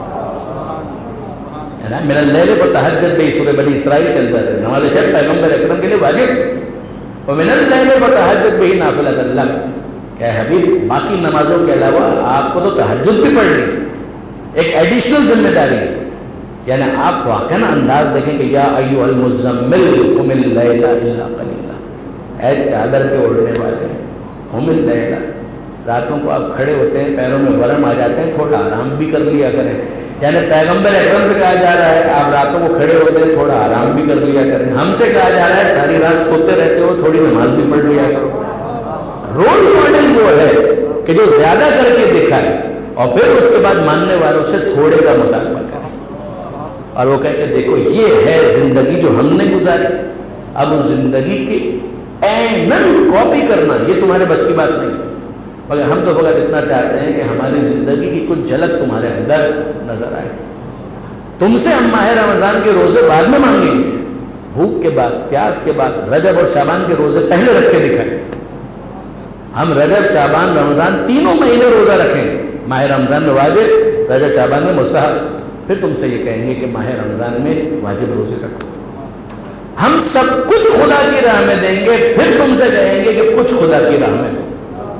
ہے نا۔ من اللیل فتہجد بہ، سورہ بنی اسرائیل کے اندر ہے، نماز شب پیغمبر اکرم کے لیے واجب، ومن اللیل فتہجد بہ نافلۃ لک، کہ حبیب باقی نمازوں کے علاوہ آپ کو تو تہجد بھی پڑھنی، ایک ایڈیشنل ذمہ داری ہے۔ یعنی آپ واقعاً انداز دیکھیں کہ یا ایھا المزمل قم اللیل الا قلیلا، اے چادر کے اوڑھنے والے قم اللیل، راتوں کو آپ کھڑے ہوتے ہیں پیروں میں ورم آ جاتے ہیں، تھوڑا آرام بھی کر لیا کریں۔ یعنی پیغمبر اکرم سے کہا جا رہا ہے آپ راتوں کو کھڑے ہوتے ہیں تھوڑا آرام بھی کر لیا کریں، ہم سے کہا جا رہا ہے ساری رات سوتے رہتے ہو تھوڑی نماز بھی پڑھ لیا کرو۔ رول ماڈل وہ ہے کہ جو زیادہ کر کے دکھائے اور پھر اس کے بعد ماننے والوں سے تھوڑے کا مطالبہ کرے، اور وہ کہتے ہیں دیکھو یہ ہے زندگی جو ہم نے گزاری، اب اس زندگی کی عیناً کاپی کرنا یہ تمہارے بس کی بات نہیں ہے، مگر ہم تو فقط اتنا چاہتے ہیں کہ ہماری زندگی کی کچھ جھلک تمہارے اندر نظر آئے۔ تم سے ہم ماہ رمضان کے روزے بعد میں مانگیں گے، بھوک کے بعد، پیاس کے بعد، رجب اور شعبان کے روزے پہلے رکھ کے دکھائیں۔ ہم رجب شعبان رمضان تینوں مہینے روزہ رکھیں گے، ماہ رمضان میں واجب، رجب شعبان میں مستحب، پھر تم سے یہ کہیں گے کہ ماہ رمضان میں واجب روزے رکھو۔ ہم سب کچھ خدا کی راہ میں دیں گے، پھر تم سے کہیں گے کہ کچھ خدا کی راہ میں دو۔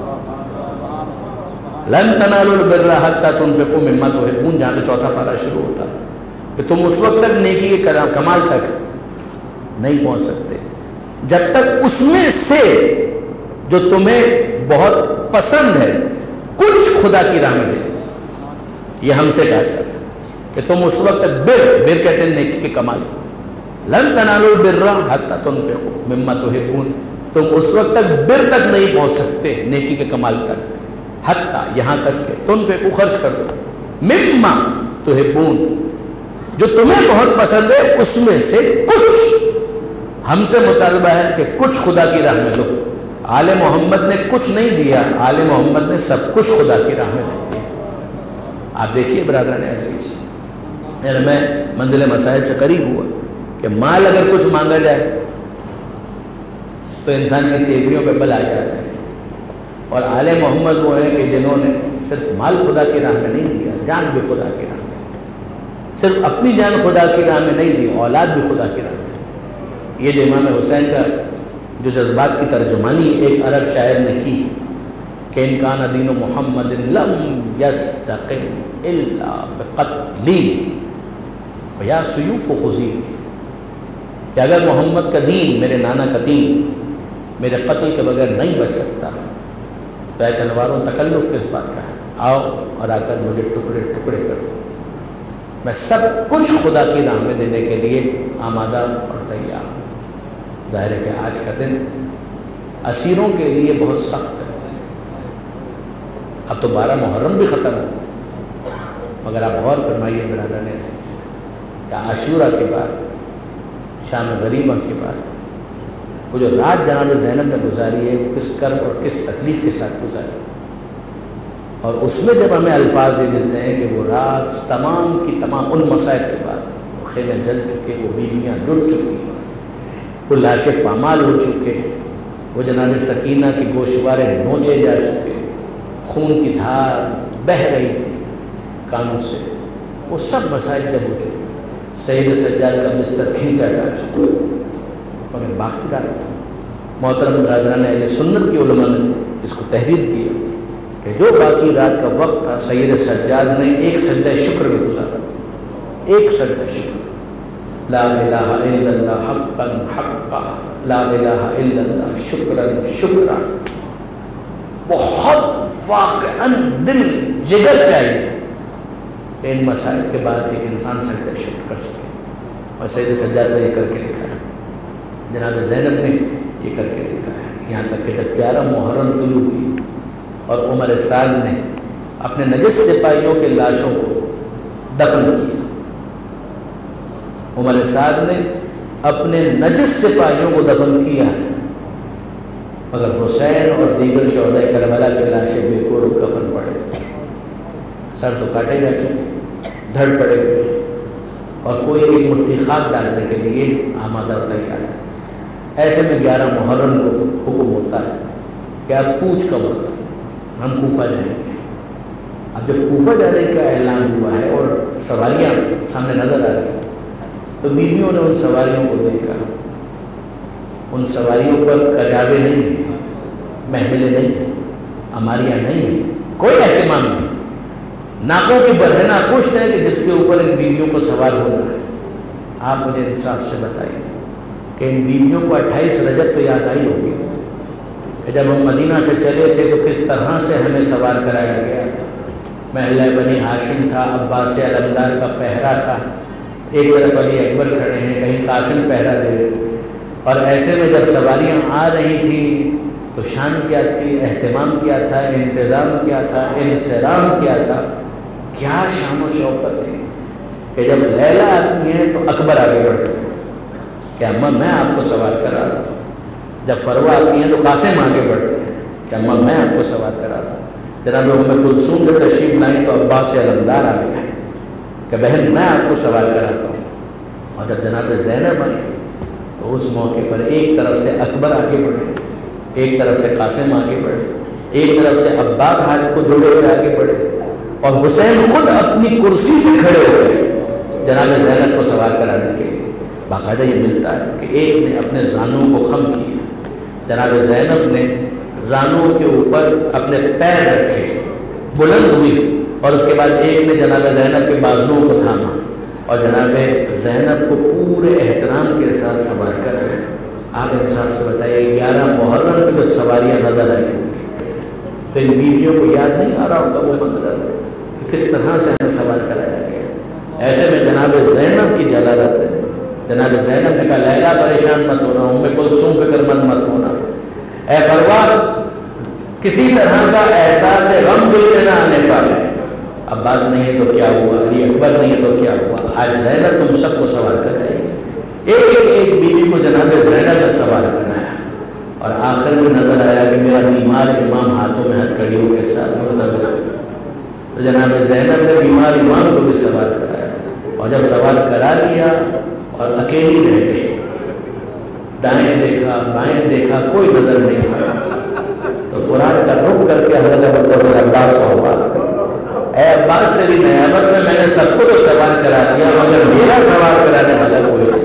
لن تنالوا البر حتی تنفقوا مما تحبون، جہاں سے چوتھا پارہ شروع ہوتا ہے کہ تم اس وقت تک نیکی کے کمال تک نہیں پہنچ سکتے جب تک اس میں سے جو تمہیں بہت پسند ہے کچھ خدا کی راہ میں دے۔ یہ ہم سے کہا جاتا ہے کہ تم اس وقت تک بر بر کہتے ہیں نیکی کے کمال، لن تنالوا البر حتی تنفقوا مما تحبون، تم اس وقت تک بر تک نہیں پہنچ سکتے نیکی کے کمال تک، حتی یہاں تک کہ تنفقوا خرچ کر دو، مما تحبون جو تمہیں بہت پسند ہے اس میں سے کچھ۔ ہم سے مطالبہ ہے کہ کچھ خدا کی راہ میں دو۔ آل محمد نے کچھ نہیں دیا، آل محمد نے سب کچھ خدا کی راہ میں دیا۔ آپ دیکھیے برادران عزیز، یعنی میں منزل مسائل سے قریب ہوا کہ مال اگر کچھ مانگا جائے تو انسان کی تیوریوں پہ بل آ جاتا ہے، اور آل محمد وہ ہیں کہ جنہوں نے صرف مال خدا کی راہ میں نہیں دیا، جان بھی خدا کی راہ میں، صرف اپنی جان خدا کی راہ میں نہیں دی، اولاد بھی خدا کی راہ میں دی۔ یہ جو امام حسین کا جو جذبات کی ترجمانی ایک عرب شاعر نے کی کہ ان کان دین محمد لم یستقم الا بقتلی فیا سیوف خذی، کہ اگر محمد کا دین، میرے نانا کا دین میرے قتل کے بغیر نہیں بچ سکتا تو اے تلواروں تکلف کس بات کا ہے، آؤ اور آ کر مجھے ٹکڑے ٹکڑے کر دو، میں سب کچھ خدا کی راہ میں دینے کے لیے آمادہ اور تیار ہوں۔ ظاہر ہے کہ آج کا دن اسیروں کے لیے بہت سخت ہے، اب تو بارہ محرم بھی ختم ہے، مگر آپ غور فرمائیے برادران عزیز کہ عاشورہ کے بعد، شام غریبہ کے بعد وہ جو رات جناب زینب نے گزاری ہے وہ کس کرب اور کس تکلیف کے ساتھ گزاری، اور اس میں جب ہمیں الفاظ یہ ملتے ہیں کہ وہ رات تمام کی تمام ان مسائل کے بعد وہ خیمے جل چکے، وہ بیویاں لٹ چکی، وہ لاشیں پامال ہو چکے، وہ جناب سکینہ کی گوشوارے نوچے جا چکے، خون کی دھار بہہ رہی تھی کانوں سے، وہ سب مسائل جب ہو چکے، سید سجاد کا بستر کھینچا جا چکا، مگر باقی رات محترم برادران اہل سنت کی علماء نے اس کو تحریر کیا کہ جو باقی رات کا وقت تھا سید سجاد نے ایک سجدہ شکر میں گزارا، ایک سجدہ شکر، لا الہ الا اللہ حقا حقا، لا الہ الا اللہ شکرا شکرا۔ بہت واقعاً دل جگر چاہیے کہ ان مسائل کے بعد ایک انسان سجدہ شکر کر سکے، اور سید سجاد نے یہ کر کے دکھایا، جناب زینب نے یہ کر کے دکھایا، یہاں تک کہ جب گیارہ محرم طلوع ہوئی اور عمر سعد نے اپنے نجس سپاہیوں کے لاشوں کو دفن کیا، عمر سعد نے اپنے نجس سپاہیوں کو دفن کیا ہے، مگر حسین اور دیگر شہداء کربلا کے لاشیں بے کور کفن پڑے، سر تو کاٹے جا چکے، دھڑ پڑے ہوئے، اور کوئی ایک مٹھی خاک ڈالنے کے لیے آمادہ و تیار ہے۔ ایسے میں گیارہ محرم کو حکم ہوتا ہے کہ اب کوچ کا وقت ہے، ہم کوفہ جائیں گے۔ اب جب کوفہ جانے کا اعلان ہوا ہے اور سواریاں سامنے نظر آ رہی ہیں تو بیویوں نے ان سواریوں کو دیکھا، ان سواریوں پر کجاوے نہیں ہیں، محملیں نہیں ہیں، اماریاں نہیں ہیں، کوئی اہتمام نہیں، ناکوں کی برہنہ کشت ہے کہ جس کے اوپر ان بیویوں کو سوار ہونا ہے۔ آپ مجھے انصاف سے بتائیے کہ ان بیویوں کو اٹھائیس رجب تو یاد آئی ہوگی کہ جب ہم مدینہ سے چلے تھے تو کس طرح سے ہمیں سوار کرایا گیا تھا، محلہ بنی ہاشم تھا، عباس علمدار کا پہرا تھا، ایک طرف علی اکبر کھڑے ہیں، کہیں قاسم پہرا دے رہے، اور ایسے میں جب سواریاں آ رہی تھیں تو شان کیا تھی، اہتمام کیا تھا، انتظام کیا تھا، انصرام کیا تھا، کیا شان و شوکت تھی کہ جب لیلا آتی ہیں تو اکبر آگے بڑھتے ہیں کہ اماں میں آپ کو سوار کرا رہا ہوں، جب فروا آتی ہیں تو قاسم آگے بڑھتے ہیں کہ اماں میں آپ کو سوار کرا رہا ہوں، جناب ام کلثوم جب تشریف لائیں تو عباس علمدار آ گئے کہ بہن میں آپ کو سوار کراتا ہوں، اور جب جناب زینب آئی تو اس موقع پر ایک طرف سے اکبر آگے بڑھے، ایک طرف سے قاسم آگے بڑھے، ایک طرف سے عباس ہاتھ کو جوڑے ہوئے آگے بڑھے، اور حسین خود اپنی کرسی سے کھڑے ہوئے جناب زینب کو سوار کرانے کے لیے۔ باقاعدہ یہ ملتا ہے کہ ایک نے اپنے زانوں کو خم کیا، جناب زینب نے زانوں کے اوپر اپنے پیر رکھے، بلند ہوئی، اور اس کے بعد ایک نے جناب زینب کے بازوؤں کو تھاما اور جناب زینب کو پورے احترام کے ساتھ سوار کرایا۔ آپ انصاف سے بتائیے گیارہ محرم پہ جب سواریاں نظر آئی تو ان بیویوں کو یاد نہیں آ رہا ہوگا وہ منظر کہ کس طرح سے ہمیں سوار کرایا گیا۔ ایسے میں جناب زینب کی جلالت ہے، جناب زینب نے کہا لیلا پریشان مت ہونا، ام کلثوم فکر مند مت ہونا، اے فروا کسی طرح کا احساس غم دل میں نہ آنے پائے، عباس نہیں ہے تو کیا ہوا، علی اکبر نہیں ہے تو کیا ہوا، آج زینب تم سب کو سوار کرائے گی۔ ایک ایک بیوی کو جناب زینب نے سوار کرایا، اور آخر میں نظر آیا کہ میرا بیمار امام ہاتھوں میں ہاتھ کڑیوں کے ساتھ منتظر، تو جناب زینب نے بیمار امام کو بھی سوار کرایا، اور جب سوار کرا لیا اور اکیلی رہ گئی، دائیں دیکھا بائیں دیکھا کوئی نظر نہیں آیا، تو فرات کا رخ کر کے حضرت مفضل عباس کو آواز دی، اے عباس تیری نعمت میں میں نے سب کو تو سوار کرا دیا مگر میرا سوار کرانے والا کوئی نہیں۔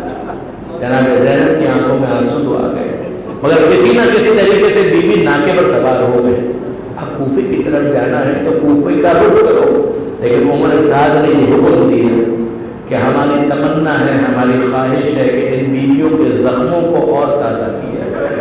جناب زینب کی آنکھوں میں آنسو آ گئے، مگر کسی نہ کسی طریقے سے بی بی ناکے پر سوار ہو گئے۔ اب کوفے کی طرف جانا ہے تو کوفے کا رخ کرو، لیکن عمر سعد نے یہ حکم دیا کہ ہماری تمنا ہے، ہماری خواہش ہے کہ ان بیویوں کے زخموں کو اور تازہ کیا جائے،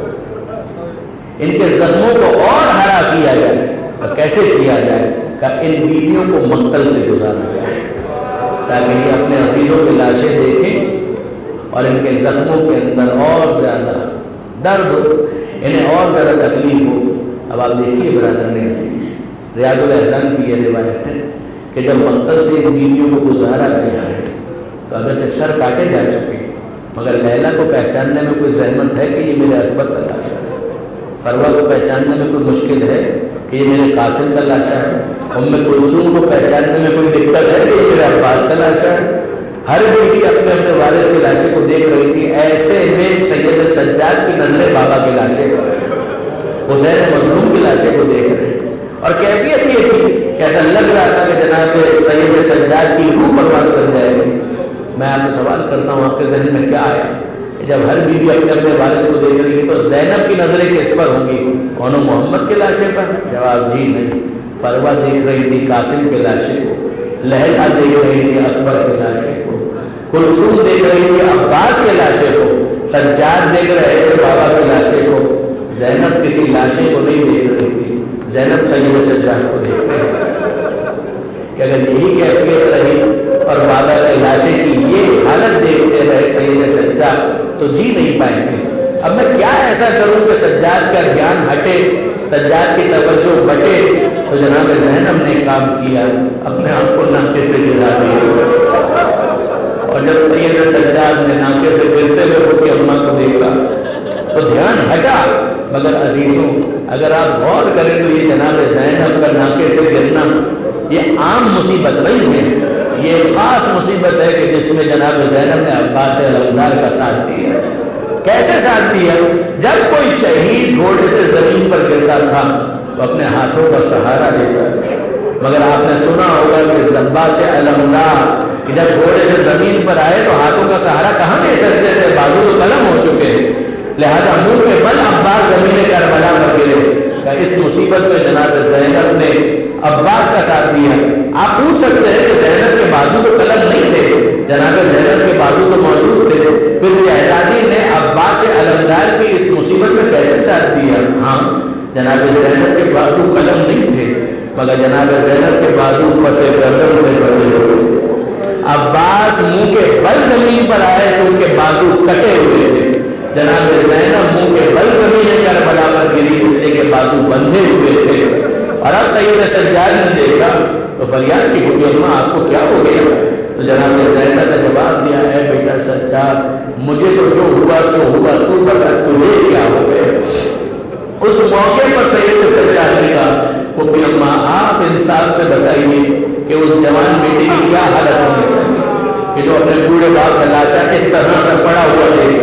ان کے زخموں کو اور ہرا کیا جائے، اور کیسے کیا جائے کہ ان بیویوں کو مقتل سے گزارا جائے تاکہ یہ اپنے عزیزوں کی لاشیں دیکھیں اور ان کے زخموں کے اندر اور زیادہ درد ہو، انہیں اور زیادہ تکلیف ہو۔ اب آپ دیکھیے برادران عزیز، ریاض الاحزان کی یہ روایت ہے کہ جب مقتل سے ان بیویوں کو گزارا گیا ہے تو اگرچہ سر کاٹے جا چکے مگر لیلا کو پہچاننے میں کوئی زحمت ہے کہ یہ میرے اکبر کا لاشا ہے، فروا کو پہچاننے میں کوئی مشکل ہے کہ یہ میرے قاسم کا لاشا ہے؟ ام کلثوم کو پہچاننے میں کوئی دقت ہے کہ یہ میرے عباس کا لاشا ہے؟ ہر بیٹی اپنے اپنے والد کے لاشے کو دیکھ رہی تھی، ایسے میں سید سجاد کی نظریں بابا کے لاشے پر، حسین مظلوم کے لاشے کو دیکھ رہے ہیں، اور کیفیت یہ تھی کہ ایسا لگ رہا تھا کہ جناب سید سجاد کی روح پرواز کر جائے گی۔ میں آپ سے سوال کرتا ہوں، آپ کے ذہن میں کیا آیا کہ جب ہر بیوی اپنے اپنے والد کو دیکھ رہی ہے تو زینب کی نظریں کس پر ہوں گی؟ کون محمد کے لاشے پر؟ جواب جی نہیں، فروا دیکھ رہی تھی قاسم کے لاشے کو، لہلا دیکھ رہی تھی اکبر کے لاشے کو، کلثوم دیکھ رہی تھی عباس کے لاشے کو، سجاد دیکھ رہے تھے بابا کے لاشے کو، زینب کسی لاشے کو نہیں دیکھ رہی تھی، زینب سید سجاد کو دیکھ رہی تھی۔ کہ اگر یہی کیفیت رہی اور بابا کے لاشے کی یہ حالت دیکھتے رہے سید سجاد تو جی نہیں پائیں گے۔ اب میں کیا ایسا کروں کہ سجاد کا دھیان ہٹے، سجاد کی توجہ بٹے؟ تو جناب زینب نے کام کیا، اپنے آپ کو ناکے سے گرا دیا، اور جب سید سجاد نے ناکے سے گرتے ہوئے اپنی اماں کو دیکھا تو دھیان ہٹا۔ مگر عزیزوں اگر آپ غور کریں تو یہ جناب زینب کا ناکے سے گرنا یہ عام مصیبت نہیں ہے، یہ خاص مصیبت ہے کہ جس میں جناب زینب نے عباس علمدار کا ساتھ دیا۔ کیسے ساتھ دیا؟ جب کوئی شہید گھوڑے سے زمین پر گرتا تھا تو اپنے ہاتھوں کا سہارا لیتا تھا، مگر آپ نے سنا ہوگا کہ عباس علمدار جب گھوڑے سے زمین پر آئے تو ہاتھوں کا سہارا کہاں دے سکتے تھے؟ بازو تو قلم ہو چکے ہیں، لہذا منہ کے بل عباس زمین کربلا پر گرے۔ اس مصیبت میں جناب زینب نے عباس کا ساتھ دیا۔ آپ پوچھ سکتے ہیں کہ زینب کے بازو تو قلم نہیں تھے، جناب زینب کے بازو تو موجود تھے، پھر شہزادی نے عباس علمدار کی اس مصیبت میں کیسے ساتھ دیا؟ ہاں جناب زینب کے بازو قلم نہیں تھے، مگر جناب زینب کے بازو پسے گردن سے بڑھے ہوئے۔ عباس منہ کے بل زمین پر آئے چونکہ بازو کٹے ہوئے تھے، جناب زینب منہ کے بل زمین کربلا پر گری اس لیے کہ بازو بندھے ہوئے تھے۔ اور اب سید سجاد نے دیکھا تو فریاد کی ہوئی، اماں آپ کو کیا ہو گیا؟ تو جناب زینب نے جواب دیا، اے بیٹا سجاد مجھے تو جو ہوا سو ہوا، تو بتا تجھے کیا ہو گیا؟ اس موقع پر سید سجاد نے کہا، پھوپھی اماں آپ انصاف سے بتائیے کہ اس جوان بیٹے کی کیا حالت ہونی چاہیے کہ جو اپنے بوڑھے باپ کا لاشا اس طرح سے پڑا ہوا دیکھے،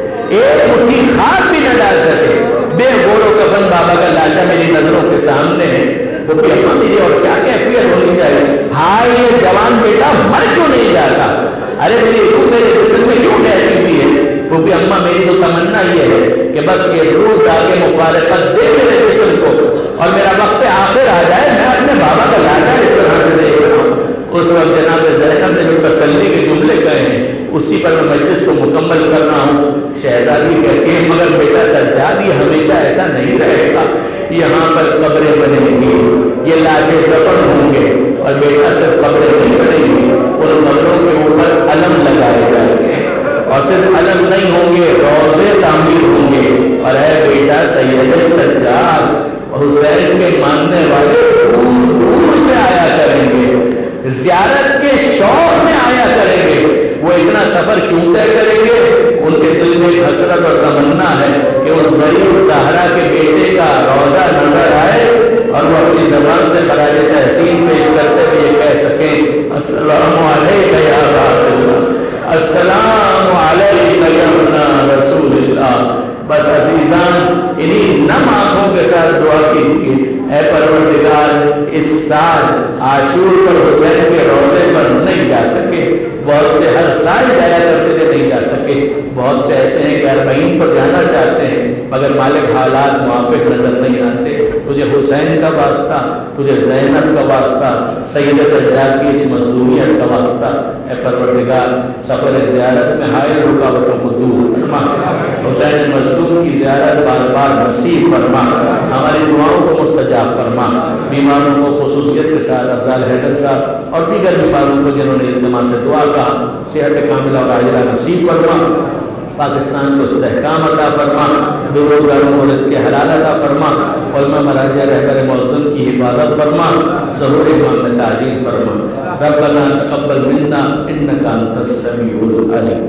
ایک مٹھی خاک بھی نہ ڈال سکے، بے گور و کفن بابا کا لاشا میری نظروں کے سامنے ہے۔ پھوپھی اماں دیجیے اور کیا کیفیت ہونی چاہیے؟ ہاں یہ جوان بیٹا مر کیوں نہیں جاتا؟ ارے میری روح میرے جسم میں کیوں ٹہلتی ہوئی ہے؟ پھوپھی اماں میری تو تمنا یہ ہے کہ بس یہ روح جا کے مفارقت دے میرے جسم کو اور میرا وقت آخر آ جائے، میں اپنے بابا کا لاشا اس طرح سے دیکھ رہا ہوں۔ اس وقت جناب زینب نے جو تسلی کے جملے کہے ہیں اسی پر میں مجلس کو مکمل کر رہا ہوں۔ شہزادی کہتی ہے مگر بیٹا سجاد یہ ہمیشہ ایسا نہیں رہے گا، یہاں پر قبریں بنیں گی، یہ لاشیں دفن ہوں گے، اور بیٹا صرف قبریں نہیں بنیں گی، ان قبروں کے اوپر علم لگائے جائیں گے، اور صرف علم نہیں ہوں گے، روضے تعمیر ہوں گے، اور اے بیٹا سید سجاد حسین کے ماننے والے دور دور سے آیا کریں گے، زیارت کے شوق میں آیا کریں گے۔ وہ اتنا سفر کیوں طے کریں گے؟ ان کے دل میں حسرت اور تمنا ہے کہ اس غریب زہرا کے بیٹے کا روضہ نظر آئے اور وہ اپنی زبان سے خراج تحسین پیش کرتے ہوئے یہ کہہ سکیں، السلام علیکہ یا رسول اللہ، السلام علیکہ یا رسول اللہ۔ بس عزیزان انہی نم آنکھوں کے ساتھ دعا کیجیے، اے پروردگار اس سال عاشور پر حسین کے روضے پر نہیں جا سکے، بہت سے ہر سال جایا کرتے تھے نہیں جا سکے، بہت سے ایسے ہیں کہ اربعین پر جانا چاہتے ہیں مگر مالک حالات موافق نظر نہیں آتے۔ تجھے حسین کا واسطہ، تجھے زینب کا واسطہ، سید سجاد کی اس مظلومیت کا واسطہ، اے پروردگار سفر زیارت میں حائل رکاوٹوں کو دور فرما، حسین مظلوم کی زیارت بار بار نصیب فرما، ہماری دعاؤں کو مستجاب فرما، بیماروں کو خصوصیت کے ساتھ افضال حیدر صاحب اور دیگر بیماروں کو جنہوں نے التماس سے دعا کا صحت کاملہ اور عاجلہ نصیب فرما، پاکستان کو استحکام عطا فرما، بے روزگاروں کو رزق حلال عطا فرما، علماء مراجع رہبر معظم کی حفاظت فرما، ظہور امام میں تعجیل فرما۔ ربنا تقبل منا انک انت السمیع العلیم۔